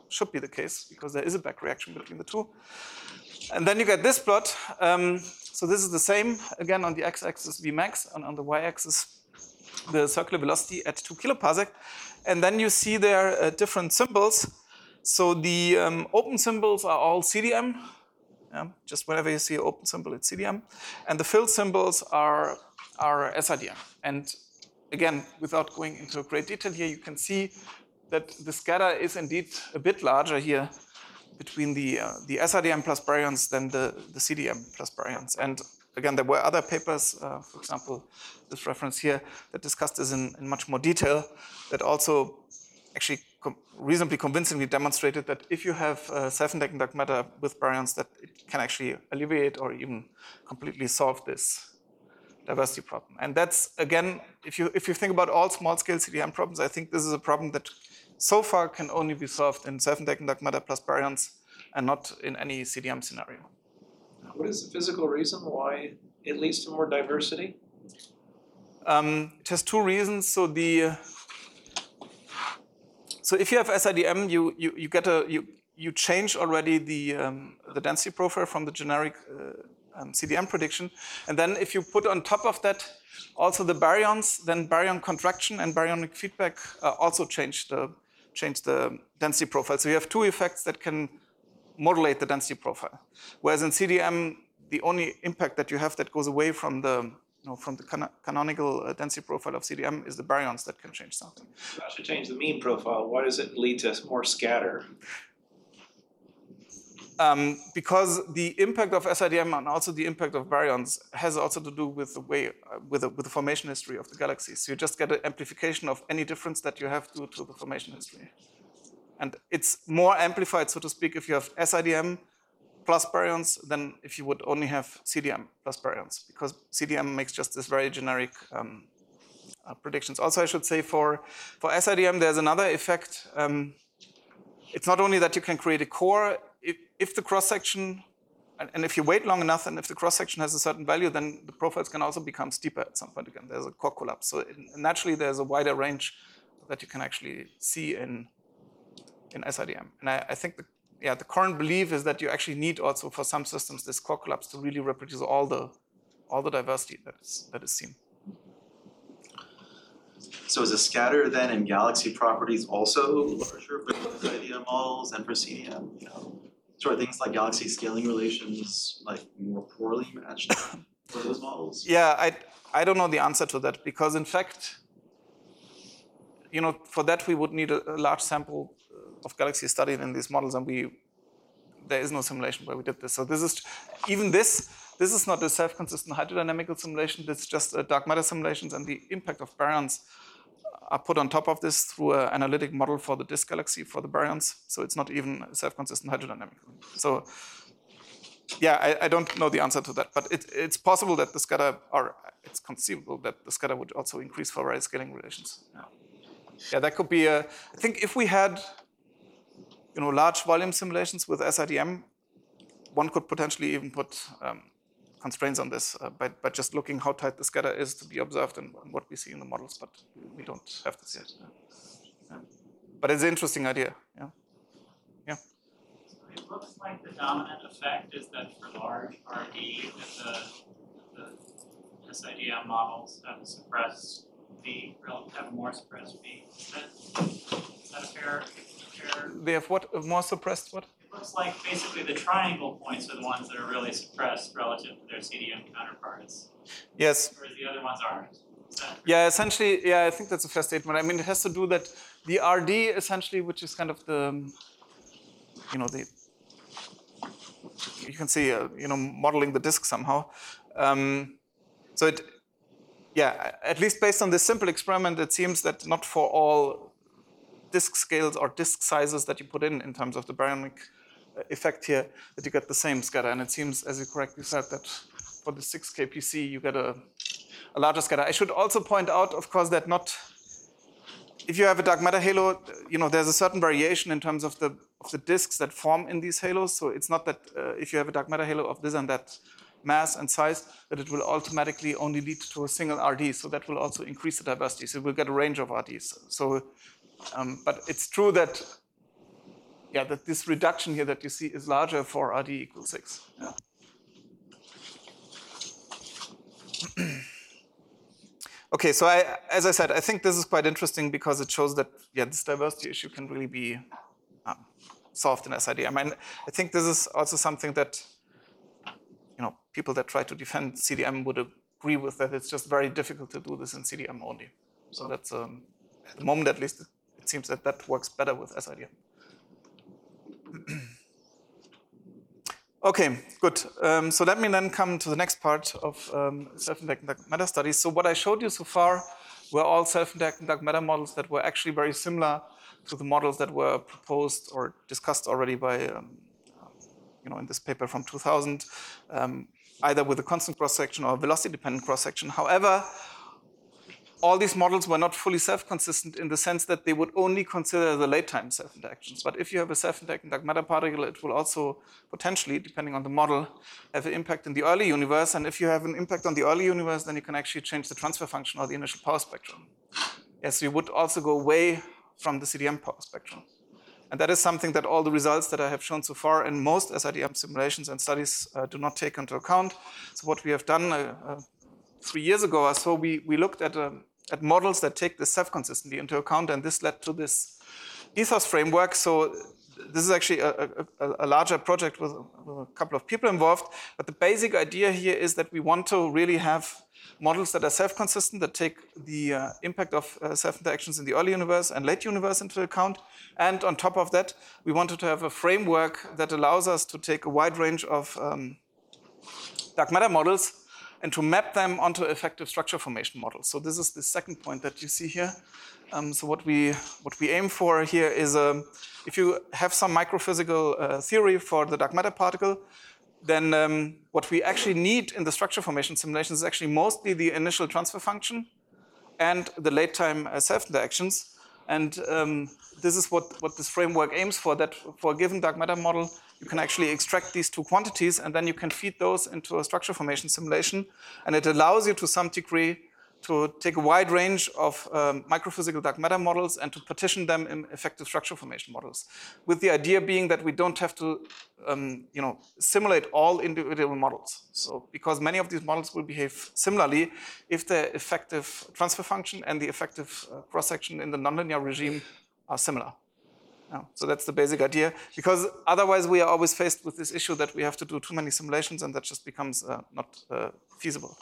should be the case because there is a back reaction between the two. And then you get this plot. Um, so this is the same, again, on the x-axis Vmax, and on the y-axis the circular velocity at two kiloparsec. And then you see there uh, different symbols. So the um, open symbols are all C D M. Yeah, just whenever you see an open symbol, it's C D M. And the filled symbols are, are S I D M. And again, without going into great detail here, you can see that the scatter is indeed a bit larger here between the, uh, the S I D M plus baryons than the, the C D M plus baryons. And again, there were other papers, uh, for example, this reference here, that discussed this in, in much more detail, that also actually com reasonably convincingly demonstrated that if you have uh, self-conducting dark matter with baryons, that it can actually alleviate or even completely solve this diversity problem. And that's, again, if you, if you think about all small-scale C D M problems, I think this is a problem that so far can only be solved in self-conducting dark matter plus baryons and not in any C D M scenario. What is the physical reason why it leads to more diversity? Um, it has two reasons. So the uh, so if you have S I D M, you you you get a you you change already the um, the density profile from the generic uh, um, C D M prediction, and then if you put on top of that also the baryons, then baryon contraction and baryonic feedback uh, also change the change the density profile. So you have two effects that can modulate the density profile. Whereas in C D M, the only impact that you have that goes away from the, you know, from the can canonical uh, density profile of C D M is the baryons that can change something. So I should change the mean profile. Why does it lead to more scatter? Um, because the impact of S I D M and also the impact of baryons has also to do with the way, uh, with, the, with the formation history of the galaxies. So you just get an amplification of any difference that you have due to the formation history. And it's more amplified, so to speak, if you have S I D M plus baryons than if you would only have C D M plus baryons, because C D M makes just this very generic um, uh, predictions. Also, I should say for, for S I D M, there's another effect. Um, it's not only that you can create a core, if, if the cross-section, and, and if you wait long enough, and if the cross-section has a certain value, then the profiles can also become steeper at some point again. There's a core collapse. So it, naturally, there's a wider range that you can actually see in in S I D M. And I, I think the, yeah, the current belief is that you actually need also for some systems this core collapse to really reproduce all the all the diversity that is that is seen. So is the scatter then in galaxy properties also larger for S I D M models and for C D M? You know, sort of things like galaxy scaling relations like more poorly matched for those models? Yeah, I I don't know the answer to that because in fact, you know, for that we would need a, a large sample of galaxies studied in these models, and we there is no simulation where we did this. So this is even this. This is not a self-consistent hydrodynamical simulation. This is just a dark matter simulations, and the impact of baryons are put on top of this through an analytic model for the disk galaxy for the baryons. So it's not even self-consistent hydrodynamical. So yeah, I, I don't know the answer to that, but it, it's possible that the scatter, or it's conceivable that the scatter would also increase for various scaling relations. Yeah, yeah, that could be a. I think if we had you know, large volume simulations with S I D M, one could potentially even put um, constraints on this uh, by, by just looking how tight the scatter is to be observed and, and what we see in the models, but we don't have this yet. Yeah. Yeah. But it's an interesting idea. Yeah. Yeah. So it looks like the dominant effect is that for large R D, that the, the S I D M models have suppressed V, have more suppressed V. Is that, is that a fair? They have what? More suppressed what? It looks like basically the triangle points are the ones that are really suppressed relative to their C D M counterparts. Yes. Whereas the other ones aren't. Yeah, essentially, yeah, I think that's a fair statement. I mean, it has to do that the R D essentially, which is kind of the, you know, the, you can see, uh, you know, modeling the disk somehow. Um, so it, yeah, at least based on this simple experiment, it seems that not for all disk scales or disk sizes that you put in in terms of the baryonic effect here, that you get the same scatter. And it seems, as you correctly said, that for the six K P C, you get a, a larger scatter. I should also point out, of course, that not, if you have a dark matter halo, you know, there's a certain variation in terms of the of the disks that form in these halos. So it's not that uh, if you have a dark matter halo of this and that mass and size, that it will automatically only lead to a single R D. So that will also increase the diversity. So we'll get a range of R Ds. So Um, but it's true that yeah, that this reduction here that you see is larger for R D equals six. Yeah. Okay, so I, as I said, I think this is quite interesting because it shows that, yeah, this diversity issue can really be um, solved in S I D M. I mean, I think this is also something that, you know, people that try to defend C D M would agree with, that it's just very difficult to do this in C D M only. So that's, um, at the moment at least, it seems that that works better with S I D M. Okay, good. Um, so let me then come to the next part of um, self-interacting dark matter studies. So what I showed you so far were all self-interacting dark matter models that were actually very similar to the models that were proposed or discussed already by, um, you know, in this paper from two thousand, um, either with a constant cross-section or a velocity-dependent cross-section. However, all these models were not fully self-consistent in the sense that they would only consider the late-time self-interactions. But if you have a self-interacting dark matter particle, it will also potentially, depending on the model, have an impact in the early universe. And if you have an impact on the early universe, then you can actually change the transfer function or the initial power spectrum. Yes, you would also go away from the C D M power spectrum. And that is something that all the results that I have shown so far in most S I D M simulations and studies uh, do not take into account. So what we have done uh, uh, three years ago or so, we, we looked at, um, at models that take this self-consistency into account, and this led to this ethos framework. So this is actually a, a, a larger project with, with a couple of people involved, but the basic idea here is that we want to really have models that are self-consistent, that take the uh, impact of uh, self-interactions in the early universe and late universe into account. And on top of that, we wanted to have a framework that allows us to take a wide range of um, dark matter models and to map them onto effective structure formation models. So this is the second point that you see here. Um, so what we what we aim for here is, um, if you have some microphysical uh, theory for the dark matter particle, then um, what we actually need in the structure formation simulations is actually mostly the initial transfer function and the late time uh, self-interactions. And um, this is what, what this framework aims for, that for a given dark matter model, you can actually extract these two quantities and then you can feed those into a structure formation simulation. And it allows you to some degree to take a wide range of um, microphysical dark matter models and to partition them in effective structure formation models. With the idea being that we don't have to um, you know, simulate all individual models. So because many of these models will behave similarly if the effective transfer function and the effective uh, cross-section in the nonlinear regime are similar. Yeah, so that's the basic idea, because otherwise we are always faced with this issue that we have to do too many simulations and that just becomes uh, not uh, feasible.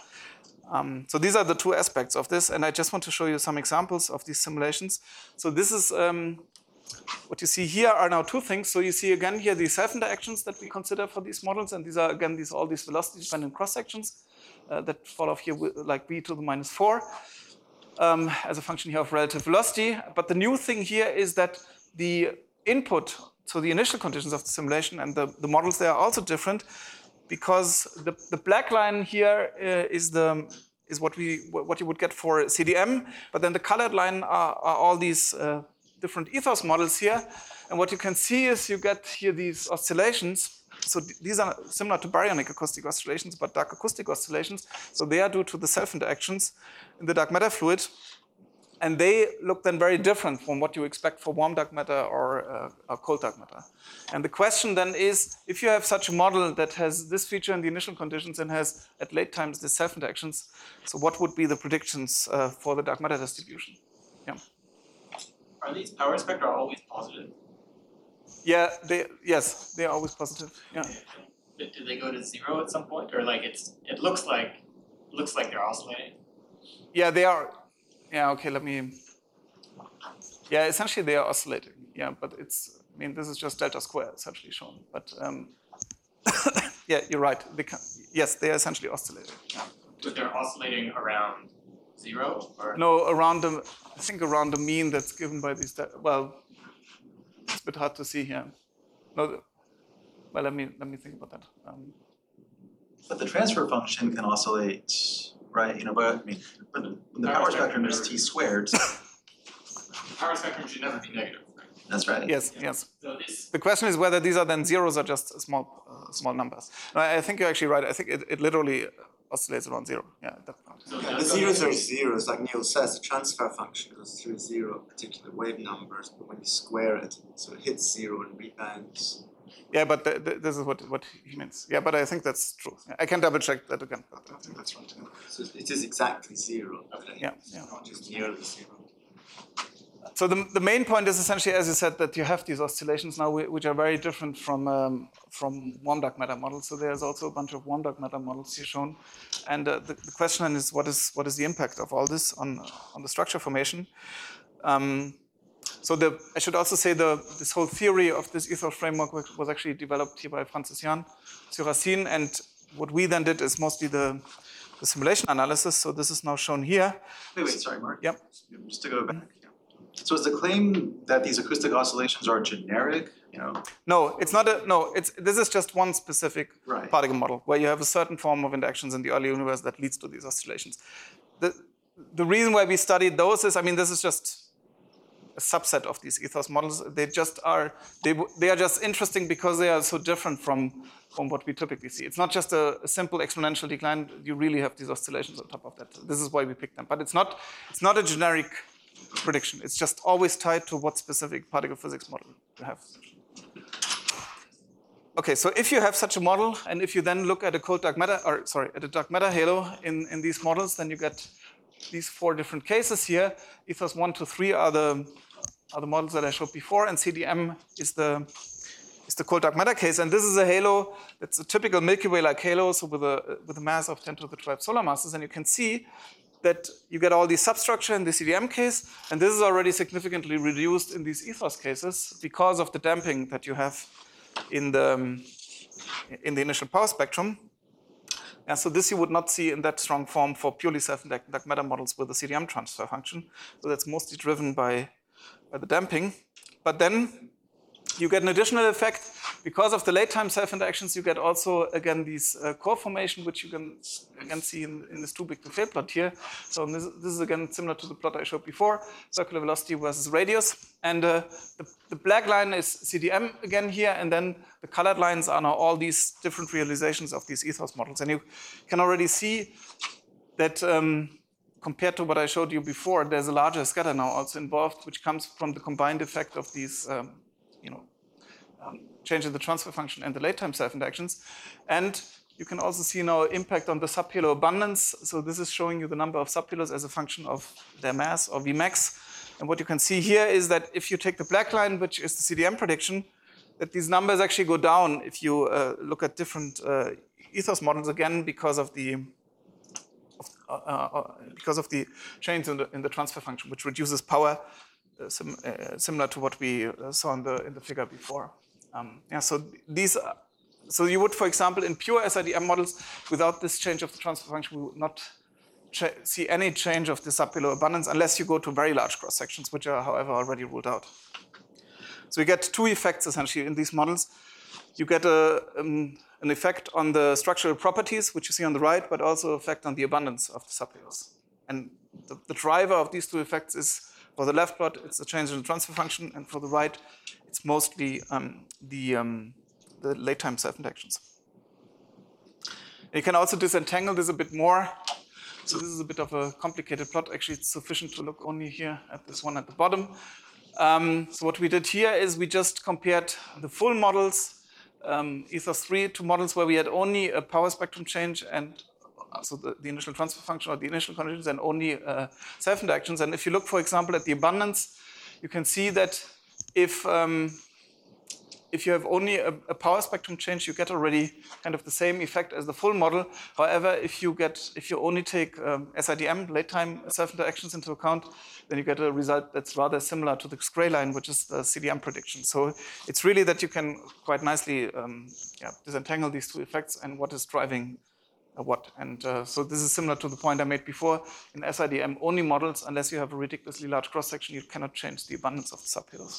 Um, so these are the two aspects of this, and I just want to show you some examples of these simulations. So this is, um, what you see here are now two things. So you see again here the self-interactions that we consider for these models, and these are again these all these velocity-dependent cross-sections uh, that fall off here with, like b to the minus four um, as a function here of relative velocity. But the new thing here is that the input, so the initial conditions of the simulation and the, the models, they are also different, because the, the black line here uh, is the is what we what you would get for C D M, but then the colored line are, are all these uh, different ethos models here, and what you can see is you get here these oscillations. So th these are similar to baryonic acoustic oscillations, but dark acoustic oscillations. So they are due to the self-interactions in the dark matter fluid. And they look then very different from what you expect for warm dark matter or, uh, or cold dark matter. And the question then is, if you have such a model that has this feature in the initial conditions and has at late times the self-interactions, so what would be the predictions uh, for the dark matter distribution? Yeah. Are these power spectra always positive? Yeah, they, yes, they are always positive. Yeah. Do do they go to zero at some point, or like it's it looks like looks like they're oscillating? Yeah, they are. Yeah, okay, let me, yeah, essentially they are oscillating, yeah, but it's, I mean, this is just delta square essentially shown, but um, yeah, you're right, they can, yes, they are essentially oscillating. Yeah. But they're oscillating around zero, or? No, around the, I think around the mean that's given by these, well, it's a bit hard to see here. No, well, let me, let me think about that. Um, But the transfer function can oscillate, right? You know, but I mean, but when the power spectrum is t squared. Power spectrum should never be negative, right? That's right. yes, Yeah. yes. So this, The question is whether these are then zeros or just small, uh, small numbers. No, I think you're actually right. I think it, it literally oscillates around zero. Yeah, at that point. So Yeah, the just- zeros are zeros, like Neil says, the transfer function goes through zero particular wave numbers, but when you square it, so it hits zero and rebounds. Yeah, but th- th- this is what, what he means. Yeah, but I think that's true. I can double check that again. But I think that's right. Yeah. So it is exactly zero. but Yeah, It's yeah. not just nearly zero. So the, the main point is essentially, as you said, that you have these oscillations now, whi- which are very different from um, from warm dark matter models. So there's also a bunch of warm dark matter models here shown, and uh, the, the question then is, what is what is the impact of all this on on the structure formation? Um, so the I should also say the this whole theory of this ethos framework was was actually developed here by Francis Jan sur Racine, and what we then did is mostly the the simulation analysis. So this is now shown here. Wait, wait, sorry, Mark. Yep. Just to go back. Yeah. So is the claim that these acoustic oscillations are generic, you know? No, it's not a no. It's this is just one specific Right. particle model where you have a certain form of interactions in the early universe that leads to these oscillations. The the reason why we studied those is, I mean, this is just a subset of these ethos models. They just are they w- they are just interesting because they are so different from from what we typically see. It's not just a, a simple exponential decline. You really have these oscillations on top of that. This is why we picked them. But it's not it's not a generic prediction. It's just always tied to what specific particle physics model you have. Okay, so if you have such a model, and if you then look at a cold dark matter, or sorry, at a dark matter halo in, in these models, then you get these four different cases here. Ethos one to three are the are the models that I showed before, and C D M is the is the cold dark matter case. And this is a halo that's a typical Milky Way-like halo, so with a with a mass of ten to the twelve solar masses, and you can see that you get all the substructure in the C D M case, and this is already significantly reduced in these ethos cases because of the damping that you have in the um, in the initial power spectrum. And so this you would not see in that strong form for purely self-dark matter models with the C D M transfer function. So that's mostly driven by, by the damping. But then you get an additional effect. Because of the late time self-interactions, you get also, again, these uh, core formation, which you can again see in, in this too big to fail plot here. So this, this is again similar to the plot I showed before, circular velocity versus radius. And uh, the, the black line is C D M again here, and then the colored lines are now all these different realizations of these ethos models. And you can already see that um, compared to what I showed you before, there's a larger scatter now also involved, which comes from the combined effect of these, um, you know, um, change in the transfer function and the late time self-interactions. And you can also see now impact on the subhalo abundance. So this is showing you the number of subhalos as a function of their mass, or Vmax. And what you can see here is that if you take the black line, which is the C D M prediction, that these numbers actually go down if you uh, look at different uh, ethos models, again because of the uh, uh, because of the change in the, in the transfer function, which reduces power, uh, sim, uh, similar to what we uh, saw in the in the figure before. Um, yeah, so these, are, so you would, for example, in pure S I D M models, without this change of the transfer function, we would not ch- see any change of the subhalo abundance unless you go to very large cross sections, which are, however, already ruled out. So you get two effects essentially in these models. You get a, um, an effect on the structural properties, which you see on the right, but also effect on the abundance of the subhalos. And the, the driver of these two effects is, for the left plot, it's a change in the transfer function, and for the right, it's mostly um, the, um, the late time self-interactions. You can also disentangle this a bit more. So this is a bit of a complicated plot. Actually, it's sufficient to look only here at this one at the bottom. Um, so what we did here is we just compared the full models, um, ethos three, to models where we had only a power spectrum change and so the, the initial transfer function or the initial conditions and only uh, self-interactions. And if you look, for example, at the abundance, you can see that if um, if you have only a, a power spectrum change, you get already kind of the same effect as the full model. However, if you get if you only take um, S I D M, late time self-interactions, into account, then you get a result that's rather similar to the gray line, which is the C D M prediction. So it's really that you can quite nicely um, yeah, disentangle these two effects and what is driving uh, what. And uh, so this is similar to the point I made before. In S I D M only models, unless you have a ridiculously large cross section, you cannot change the abundance of the subhalos.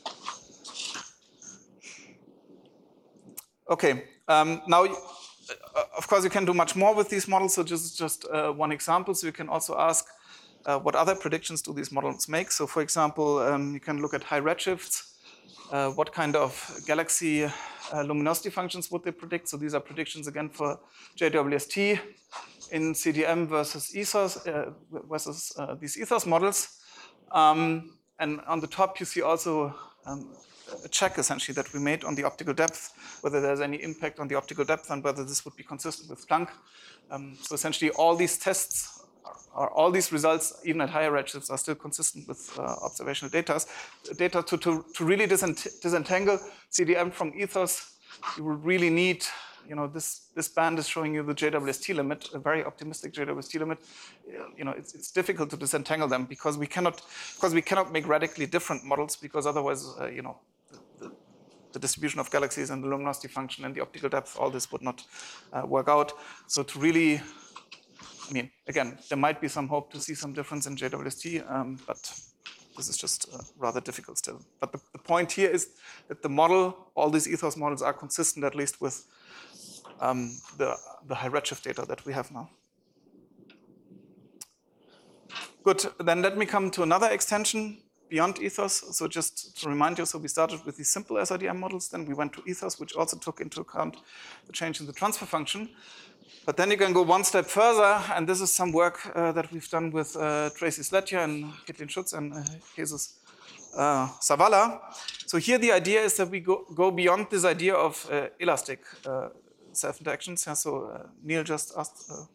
Okay, um, now, uh, of course, you can do much more with these models. So just just uh, one example. So you can also ask uh, what other predictions do these models make. So for example, um, you can look at high redshifts. Uh, what kind of galaxy uh, luminosity functions would they predict? So these are predictions again for J W S T. in C D M versus ethos, uh, versus uh, these ethos models. Um, and on the top, you see also um, a check essentially that we made on the optical depth, whether there's any impact on the optical depth and whether this would be consistent with Planck. Um, so essentially, all these tests, are, all these results, even at higher redshifts, are still consistent with uh, observational data. Data to, to, to really disent disentangle C D M from ethos, you will really need, you know, this, this band is showing you the J W S T limit, a very optimistic J W S T limit. You know, it's, it's difficult to disentangle them because we cannot, because we cannot make radically different models because otherwise, uh, you know, the, the distribution of galaxies and the luminosity function and the optical depth, all this would not uh, work out. So to really, I mean, again, there might be some hope to see some difference in J W S T, um, but this is just uh, rather difficult still. But the, the point here is that the model, all these ethos models are consistent at least with um, the, the high redshift data that we have now. Good, then let me come to another extension beyond ethos. So just to remind you, so we started with these simple S I D M models, then we went to ethos, which also took into account the change in the transfer function. But then you can go one step further, and this is some work uh, that we've done with uh, Tracy Sletyer and Kathleen Schutz and uh, Jesus uh, Zavala. So here the idea is that we go, go beyond this idea of uh, elastic uh, self-interactions. Yeah, so uh, Neil just asked uh,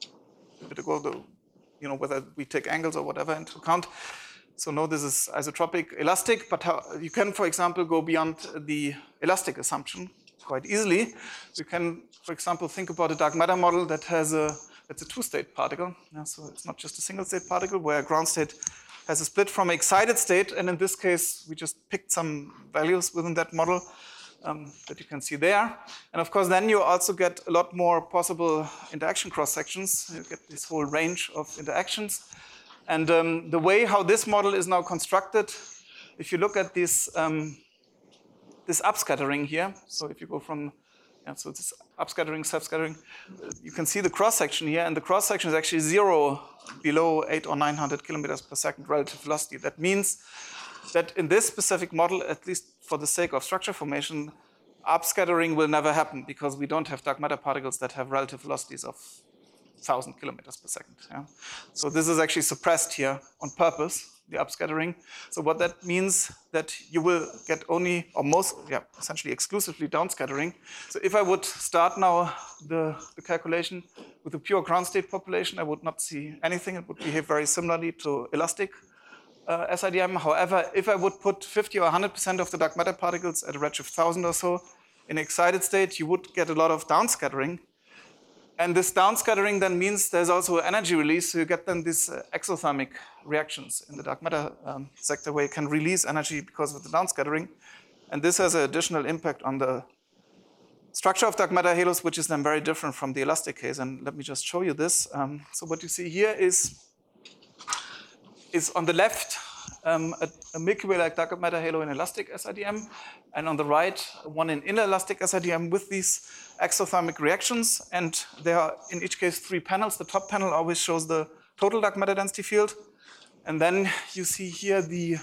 a bit ago, the, you know, whether we take angles or whatever into account. So no, this is isotropic elastic, but how, you can, for example, go beyond the elastic assumption quite easily. You can, for example, think about a dark matter model that has a, that's a two-state particle. Yeah, so it's not just a single-state particle where a ground state has a split from an excited state, and in this case, we just picked some values within that model um, that you can see there. And of course, then you also get a lot more possible interaction cross-sections. You get this whole range of interactions. And um, the way how this model is now constructed, if you look at this, um, this upscattering here, so if you go from, yeah, so this upscattering, self-scattering, you can see the cross-section here, and the cross-section is actually zero below eight or nine hundred kilometers per second relative velocity. That means that in this specific model, at least for the sake of structure formation, upscattering will never happen because we don't have dark matter particles that have relative velocities of one thousand kilometers per second. Yeah? So this is actually suppressed here on purpose, the upscattering. So what that means that you will get only, or most, yeah, essentially exclusively downscattering. So if I would start now the, the calculation with a pure ground state population, I would not see anything. It would behave very similarly to elastic uh, S I D M. However, if I would put fifty or one hundred percent of the dark matter particles at a redshift one thousand or so in excited state, you would get a lot of downscattering. And this downscattering then means there's also energy release, so you get then these uh, exothermic reactions in the dark matter um, sector where you can release energy because of the downscattering. And this has an additional impact on the structure of dark matter halos, which is then very different from the elastic case. And let me just show you this. Um, so what you see here is, is on the left, um, a, a Milky Way-like dark matter halo in elastic S I D M, and on the right, one in inelastic S I D M with these exothermic reactions, and there are in each case three panels. The top panel always shows the total dark matter density field, and then you see here the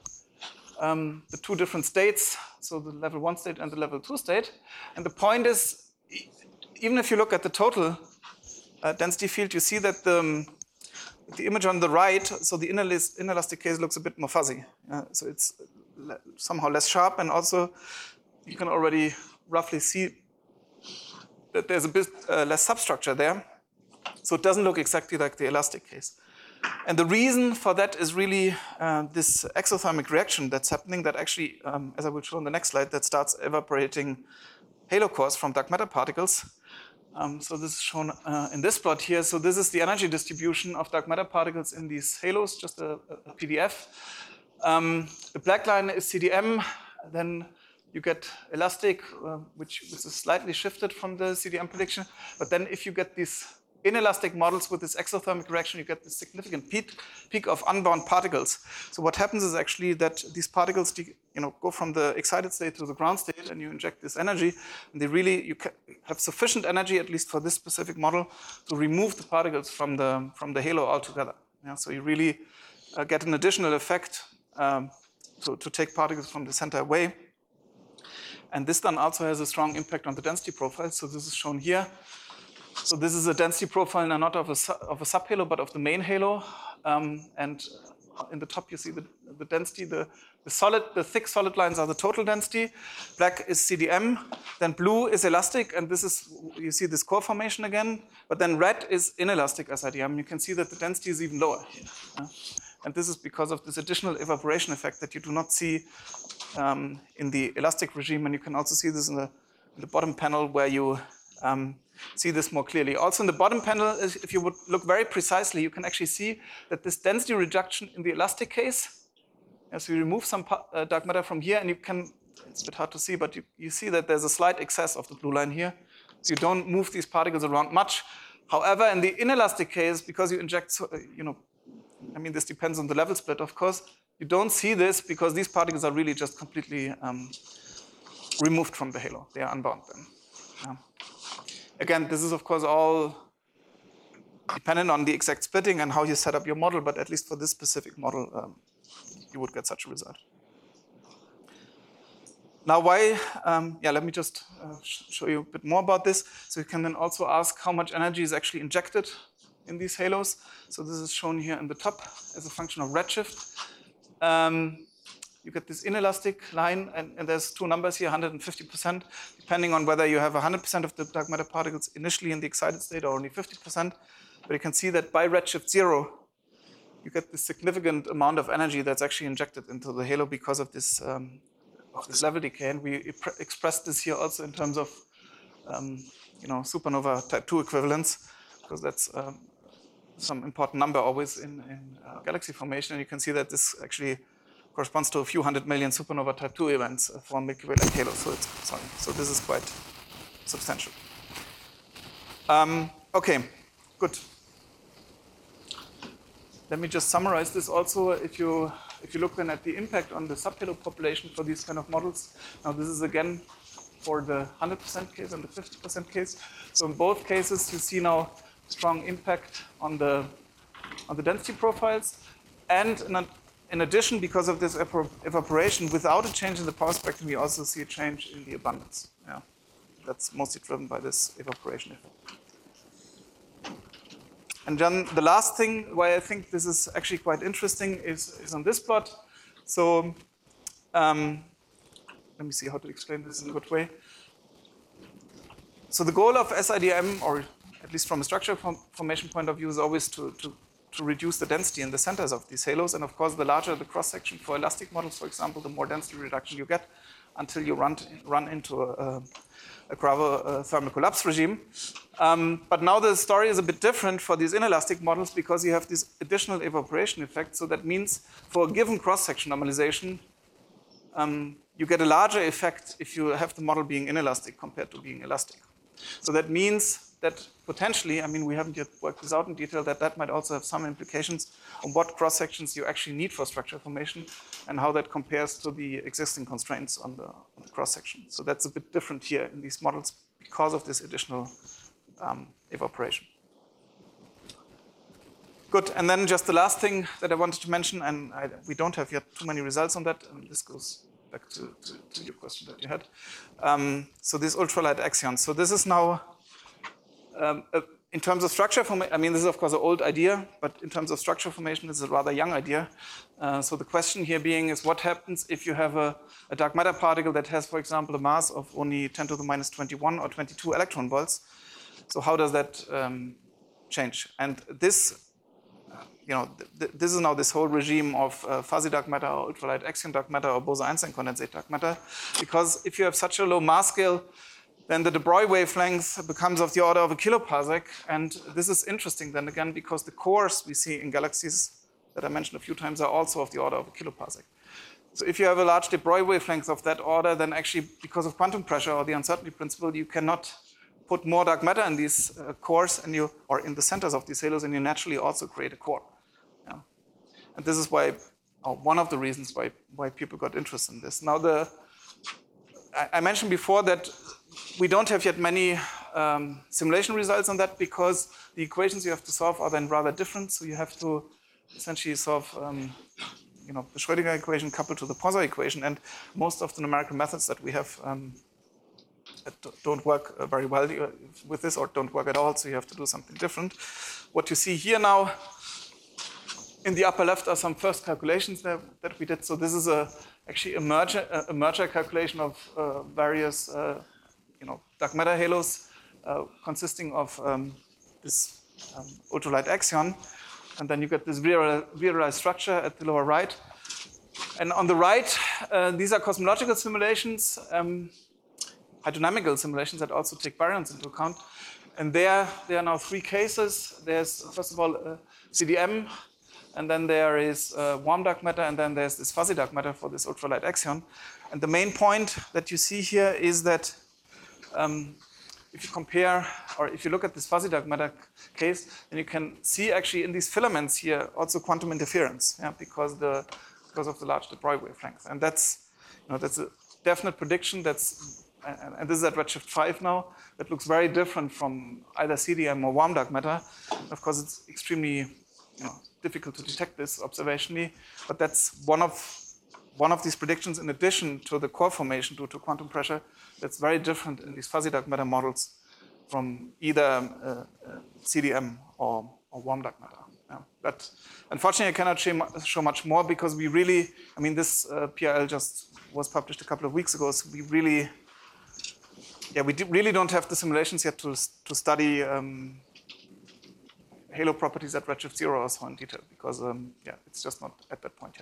um, the two different states, so the level one state and the level two state. And the point is, even if you look at the total uh, density field, you see that the um, the image on the right, so the inelastic case looks a bit more fuzzy. Uh, so it's somehow less sharp, and also you can already roughly see that there's a bit uh, less substructure there. So it doesn't look exactly like the elastic case. And the reason for that is really uh, this exothermic reaction that's happening that actually, um, as I will show on the next slide, that starts evaporating halo cores from dark matter particles. Um, so this is shown uh, in this plot here. So this is the energy distribution of dark matter particles in these halos, just a, a P D F. Um, the black line is C D M, then you get elastic, uh, which, which is slightly shifted from the C D M prediction. But then if you get these inelastic models with this exothermic reaction, you get this significant peak, peak of unbound particles. So what happens is actually that these particles, you know, go from the excited state to the ground state, and you inject this energy, and they really, you have sufficient energy, at least for this specific model, to remove the particles from the, from the halo altogether. Yeah, so you really uh, get an additional effect um, to, to take particles from the center away. And this then also has a strong impact on the density profile. So this is shown here. So this is a density profile now not of a, su of a subhalo, but of the main halo. Um, and in the top you see the, the density. The, the solid, the thick solid lines are the total density. Black is C D M. Then blue is elastic, and this is, you see this core formation again. But then red is inelastic S I D M. You can see that the density is even lower here. Yeah? And this is because of this additional evaporation effect that you do not see um, in the elastic regime. And you can also see this in the, in the bottom panel where you um, see this more clearly. Also in the bottom panel, if you would look very precisely, you can actually see that this density reduction in the elastic case, as we remove some uh, dark matter from here, and you can, it's a bit hard to see, but you, you see that there's a slight excess of the blue line here. So you don't move these particles around much. However, in the inelastic case, because you inject, you know, I mean, this depends on the level split, of course, you don't see this because these particles are really just completely um, removed from the halo. They are unbound then. Yeah. Again, this is, of course, all dependent on the exact splitting and how you set up your model, but at least for this specific model, um, you would get such a result. Now, why? Um, yeah, let me just uh, sh show you a bit more about this. So you can then also ask how much energy is actually injected in these halos. So this is shown here in the top as a function of redshift. Um, you get this inelastic line, and, and there's two numbers here, one hundred fifty percent, depending on whether you have one hundred percent of the dark matter particles initially in the excited state or only fifty percent. But you can see that by redshift zero, you get this significant amount of energy that's actually injected into the halo because of this, um, of this level decay. And we expressed this here also in terms of um, you know, supernova type two equivalence, because that's um, some important number always in, in uh, galaxy formation. And you can see that this actually corresponds to a few hundred million supernova type two events for Milky Way-like halo. So it's sorry. So this is quite substantial. Um, okay, good. Let me just summarize this also. If you if you look then at the impact on the subhalo population for these kind of models, now this is again for the one hundred percent case and the fifty percent case. So in both cases, you see now strong impact on the on the density profiles, and in, a, in addition, because of this evaporation, without a change in the power spectrum, you also see a change in the abundance. Yeah, that's mostly driven by this evaporation effect. And then the last thing why I think this is actually quite interesting is, is on this plot. So um, let me see how to explain this in a good way. So the goal of S I D M, or at least from a structural form formation point of view, is always to, to, to reduce the density in the centers of these halos. And of course, the larger the cross-section for elastic models, for example, the more density reduction you get until you run, run into a, a, a gravel uh, thermal collapse regime. Um, but now the story is a bit different for these inelastic models because you have this additional evaporation effect. So that means for a given cross-section normalization, um, you get a larger effect if you have the model being inelastic compared to being elastic. So that means that potentially, I mean, we haven't yet worked this out in detail, that that might also have some implications on what cross-sections you actually need for structure formation and how that compares to the existing constraints on the, on the cross-section. So that's a bit different here in these models because of this additional um, evaporation. Good, and then just the last thing that I wanted to mention, and I, we don't have yet too many results on that, and this goes back to, to, to your question that you had. Um, so this ultralight axions. So this is now, um, uh, in terms of structure formation, I mean, this is of course an old idea, but in terms of structure formation, this is a rather young idea. Uh, so the question here being is what happens if you have a, a dark matter particle that has, for example, a mass of only ten to the minus twenty-one or twenty-two electron volts. So how does that um, change? And this, you know, th this is now this whole regime of uh, fuzzy dark matter or ultralight axion dark matter or Bose-Einstein condensate dark matter. Because if you have such a low mass scale, then the de Broglie wavelength becomes of the order of a kiloparsec. And this is interesting then again, because the cores we see in galaxies that I mentioned a few times are also of the order of a kiloparsec. So if you have a large de Broglie wavelength of that order, then actually because of quantum pressure or the uncertainty principle, you cannot put more dark matter in these uh, cores and you, or in the centers of these halos, and you naturally also create a core. Yeah. And this is why, or one of the reasons why, why people got interested in this. Now, the I, I mentioned before that we don't have yet many um, simulation results on that because the equations you have to solve are then rather different. So you have to essentially solve um, you know, the Schrödinger equation coupled to the Poisson equation, and most of the numerical methods that we have um, that don't work uh, very well with this or don't work at all, so you have to do something different. What you see here now in the upper left are some first calculations that, that we did. So this is a actually a merger, a merger calculation of uh, various uh, you know, dark matter halos uh, consisting of um, this um, ultralight axion. And then you get this virialized structure at the lower right. And on the right, uh, these are cosmological simulations, um, hydrodynamical simulations that also take baryons into account. And there, there are now three cases. There's, first of all, uh, C D M, and then there is uh, warm dark matter, and then there's this fuzzy dark matter for this ultralight axion. And the main point that you see here is that um, if you compare, or if you look at this fuzzy dark matter case, then you can see actually in these filaments here also quantum interference, yeah, because the because of the large de Broglie wavelength, and that's you know that's a definite prediction. That's and, and this is at redshift five now. That looks very different from either C D M or warm dark matter. Of course, it's extremely you know difficult to detect this observationally, but that's one of one of these predictions in addition to the core formation due to quantum pressure. That's very different in these fuzzy dark matter models from either uh, uh, C D M or, or warm dark matter. Yeah. But unfortunately, I cannot show, show much more because we really, I mean, this uh, P R L just was published a couple of weeks ago, so we really, yeah, we really don't have the simulations yet to, to study um, halo properties at redshift zero or so in detail because, um, yeah, it's just not at that point yet.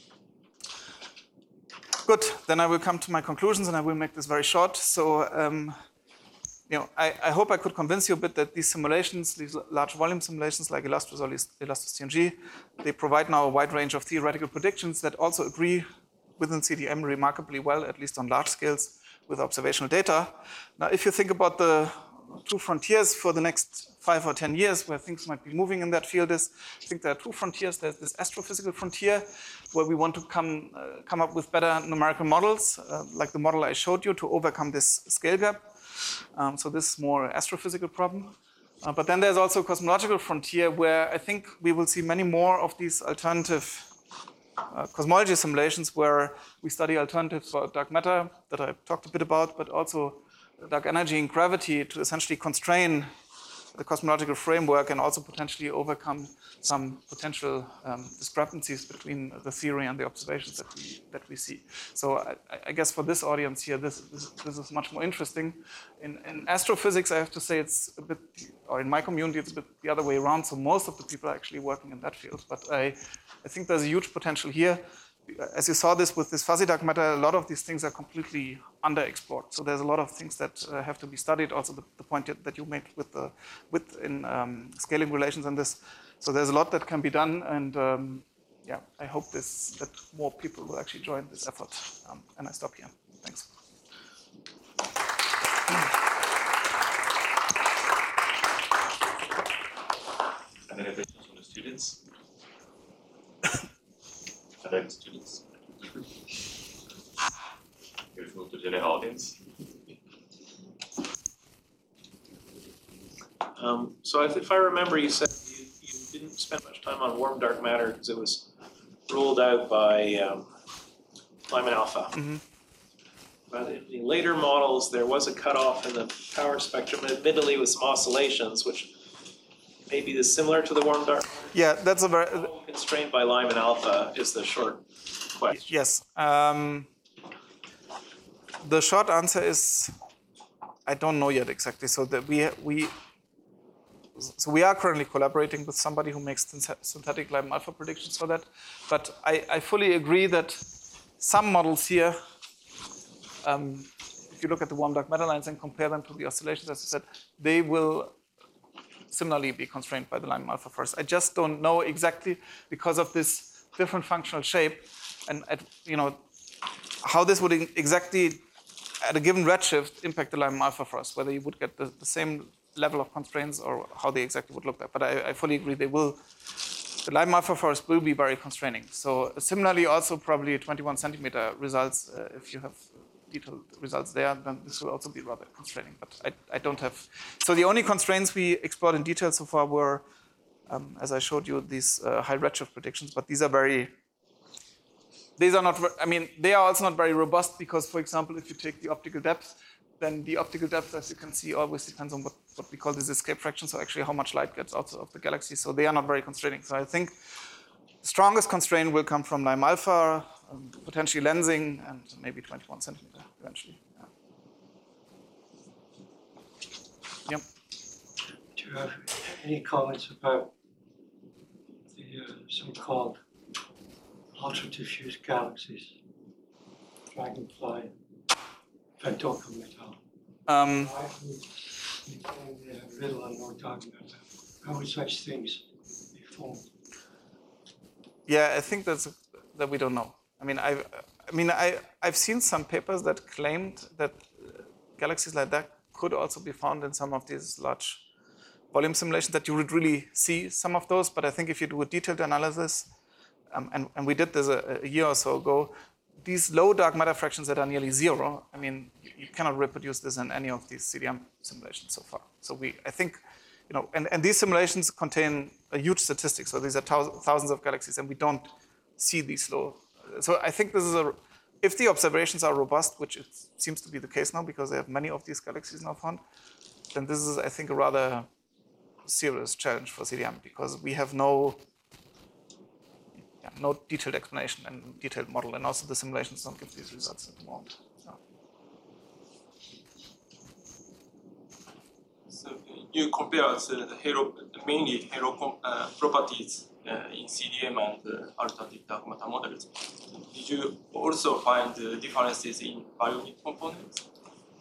Good, then I will come to my conclusions and I will make this very short. So, um, you know, I, I hope I could convince you a bit that these simulations, these large volume simulations like Illustris or Illustris T N G, they provide now a wide range of theoretical predictions that also agree within C D M remarkably well, at least on large scales, with observational data. Now, if you think about the two frontiers for the next five or ten years where things might be moving in that field is, I think there are two frontiers. There's this astrophysical frontier where we want to come, uh, come up with better numerical models, uh, like the model I showed you, to overcome this scale gap. Um, so this is more astrophysical problem. Uh, but then there's also a cosmological frontier where I think we will see many more of these alternative uh, cosmology simulations where we study alternatives for dark matter that I talked a bit about, but also dark energy and gravity to essentially constrain the cosmological framework and also potentially overcome some potential um, discrepancies between the theory and the observations that we that we see. So I, I guess for this audience here, this this, this is much more interesting. In, in astrophysics, I have to say it's a bit, or in my community, it's a bit the other way around. So most of the people are actually working in that field. But I, I think there's a huge potential here. As you saw this with this fuzzy dark matter, a lot of these things are completely underexplored. So there's a lot of things that uh, have to be studied. Also, the, the point that you made with the with in um, scaling relations and this. So there's a lot that can be done, and um, yeah, I hope this that more people will actually join this effort. Um, and I stop here. Thanks. Any questions from the students? Are the students? Let's move to the general audience. Um, so if, if I remember, you said you, you didn't spend much time on warm dark matter because it was ruled out by um, Lyman alpha. Mm-hmm. But in the later models, there was a cutoff in the power spectrum, admittedly with some oscillations, which maybe is similar to the warm dark. Yeah, that's a very Constrained by Lyman alpha is the short question. Yes. Um, the short answer is I don't know yet exactly. So that we we so we are currently collaborating with somebody who makes synthetic Lyman alpha predictions for that. But I, I fully agree that some models here, um, if you look at the warm dark matter lines and compare them to the oscillations, as I said, they will similarly be constrained by the Lyman alpha first. I just don't know exactly because of this different functional shape and at, you know how this would exactly at a given redshift impact the Lyman alpha first, whether you would get the, the same level of constraints or how they exactly would look like. But I, I fully agree they will, the Lyman alpha first will be very constraining. So similarly also probably twenty-one centimeter results, uh, if you have detailed results there, then this will also be rather constraining. But I, I don't have. So the only constraints we explored in detail so far were, um, as I showed you, these uh, high redshift predictions. But these are very. These are not. I mean, they are also not very robust because, for example, if you take the optical depth, then the optical depth, as you can see, always depends on what, what we call this escape fraction, so actually how much light gets out of the galaxy. So they are not very constraining. So I think the strongest constraint will come from Lime alpha, um, potentially lensing, and maybe twenty-one centimeter eventually. Yeah. Yep. Do you have any comments about the uh, so-called ultra-diffuse galaxies, Dragonfly, Pentoka Metal? Um, Why would you claim they have little or no dark matter? How would such things be formed? Yeah, I think that's that we don't know. I mean, I, I mean, I, I've seen some papers that claimed that galaxies like that could also be found in some of these large volume simulations. That you would really see some of those. But I think if you do a detailed analysis, um, and, and we did this a, a year or so ago, these low dark matter fractions that are nearly zero. I mean, you, you cannot reproduce this in any of these C D M simulations so far. So we, I think. You know, and, and these simulations contain a huge statistic. So these are thousands of galaxies, and we don't see these low. So I think this is a, if the observations are robust, which it seems to be the case now because they have many of these galaxies now found, then this is, I think, a rather serious challenge for C D M because we have no, yeah, no detailed explanation and detailed model, and also the simulations don't give these results at the moment. So. So you compare the halo, mainly halo com, uh, properties uh, in C D M and uh, alternative dark matter models. Did you also find uh, differences in baryonic components?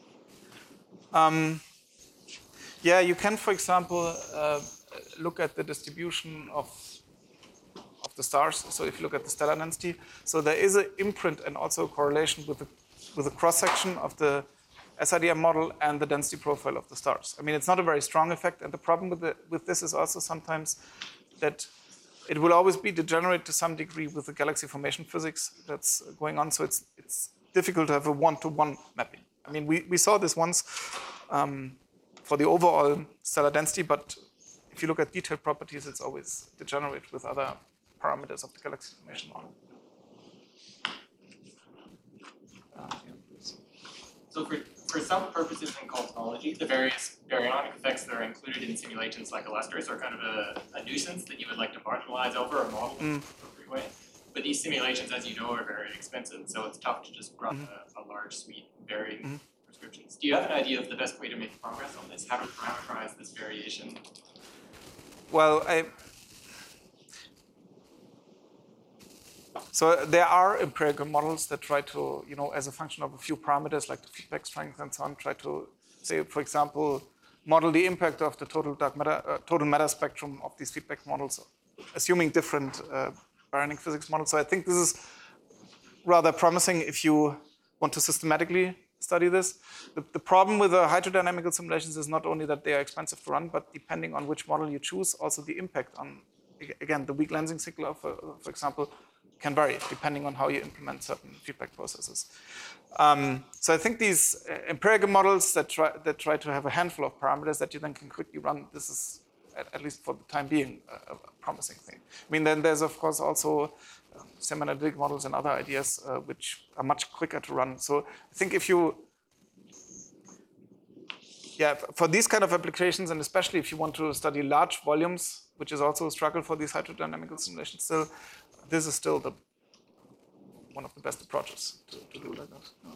Um, yeah, you can, for example, uh, look at the distribution of of the stars. So if you look at the stellar density, so there is an imprint and also a correlation with the with the cross section of the S I D M model and the density profile of the stars. I mean, it's not a very strong effect, and the problem with, the, with this is also sometimes that it will always be degenerate to some degree with the galaxy formation physics that's going on, so it's, it's difficult to have a one-to-one mapping. I mean, we, we saw this once um, for the overall stellar density, but if you look at detailed properties, it's always degenerate with other parameters of the galaxy formation model. Uh, yeah. So for, for some purposes in cosmology, the various baryonic effects that are included in simulations like Illustris are kind of a, a nuisance that you would like to marginalize over or model in an appropriate way. But these simulations, as you know, are very expensive, so it's tough to just run mm-hmm. a, a large suite varying mm-hmm. prescriptions. Do you have an idea of the best way to make progress on this? How to parameterize this variation? Well, I... So there are empirical models that try to, you know, as a function of a few parameters like the feedback strength and so on, try to say, for example, model the impact of the total dark matter, uh, total matter spectrum of these feedback models, assuming different uh, baryonic physics models. So I think this is rather promising if you want to systematically study this. The, the problem with the hydrodynamical simulations is not only that they are expensive to run, but depending on which model you choose, also the impact on, again, the weak lensing signal, for, for example, can vary depending on how you implement certain feedback processes. Um, so I think these uh, empirical models that try, that try to have a handful of parameters that you then can quickly run, this is, at, at least for the time being, a, a promising thing. I mean, then there's, of course, also um, semi-analytic models and other ideas uh, which are much quicker to run. So I think if you, yeah, for these kind of applications, and especially if you want to study large volumes, which is also a struggle for these hydrodynamical simulations still, this is still the one of the best approaches to, to do like that. Yeah.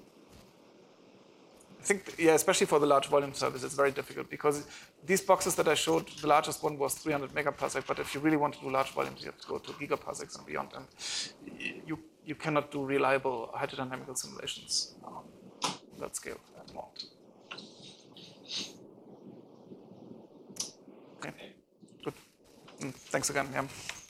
I think, yeah, especially for the large volume service, it's very difficult because these boxes that I showed, the largest one was three hundred megaparsec, but if you really want to do large volumes, you have to go to gigaparsecs and beyond, and you you cannot do reliable hydrodynamical simulations on that scale at the moment. Okay, good. Mm, thanks again. Yeah.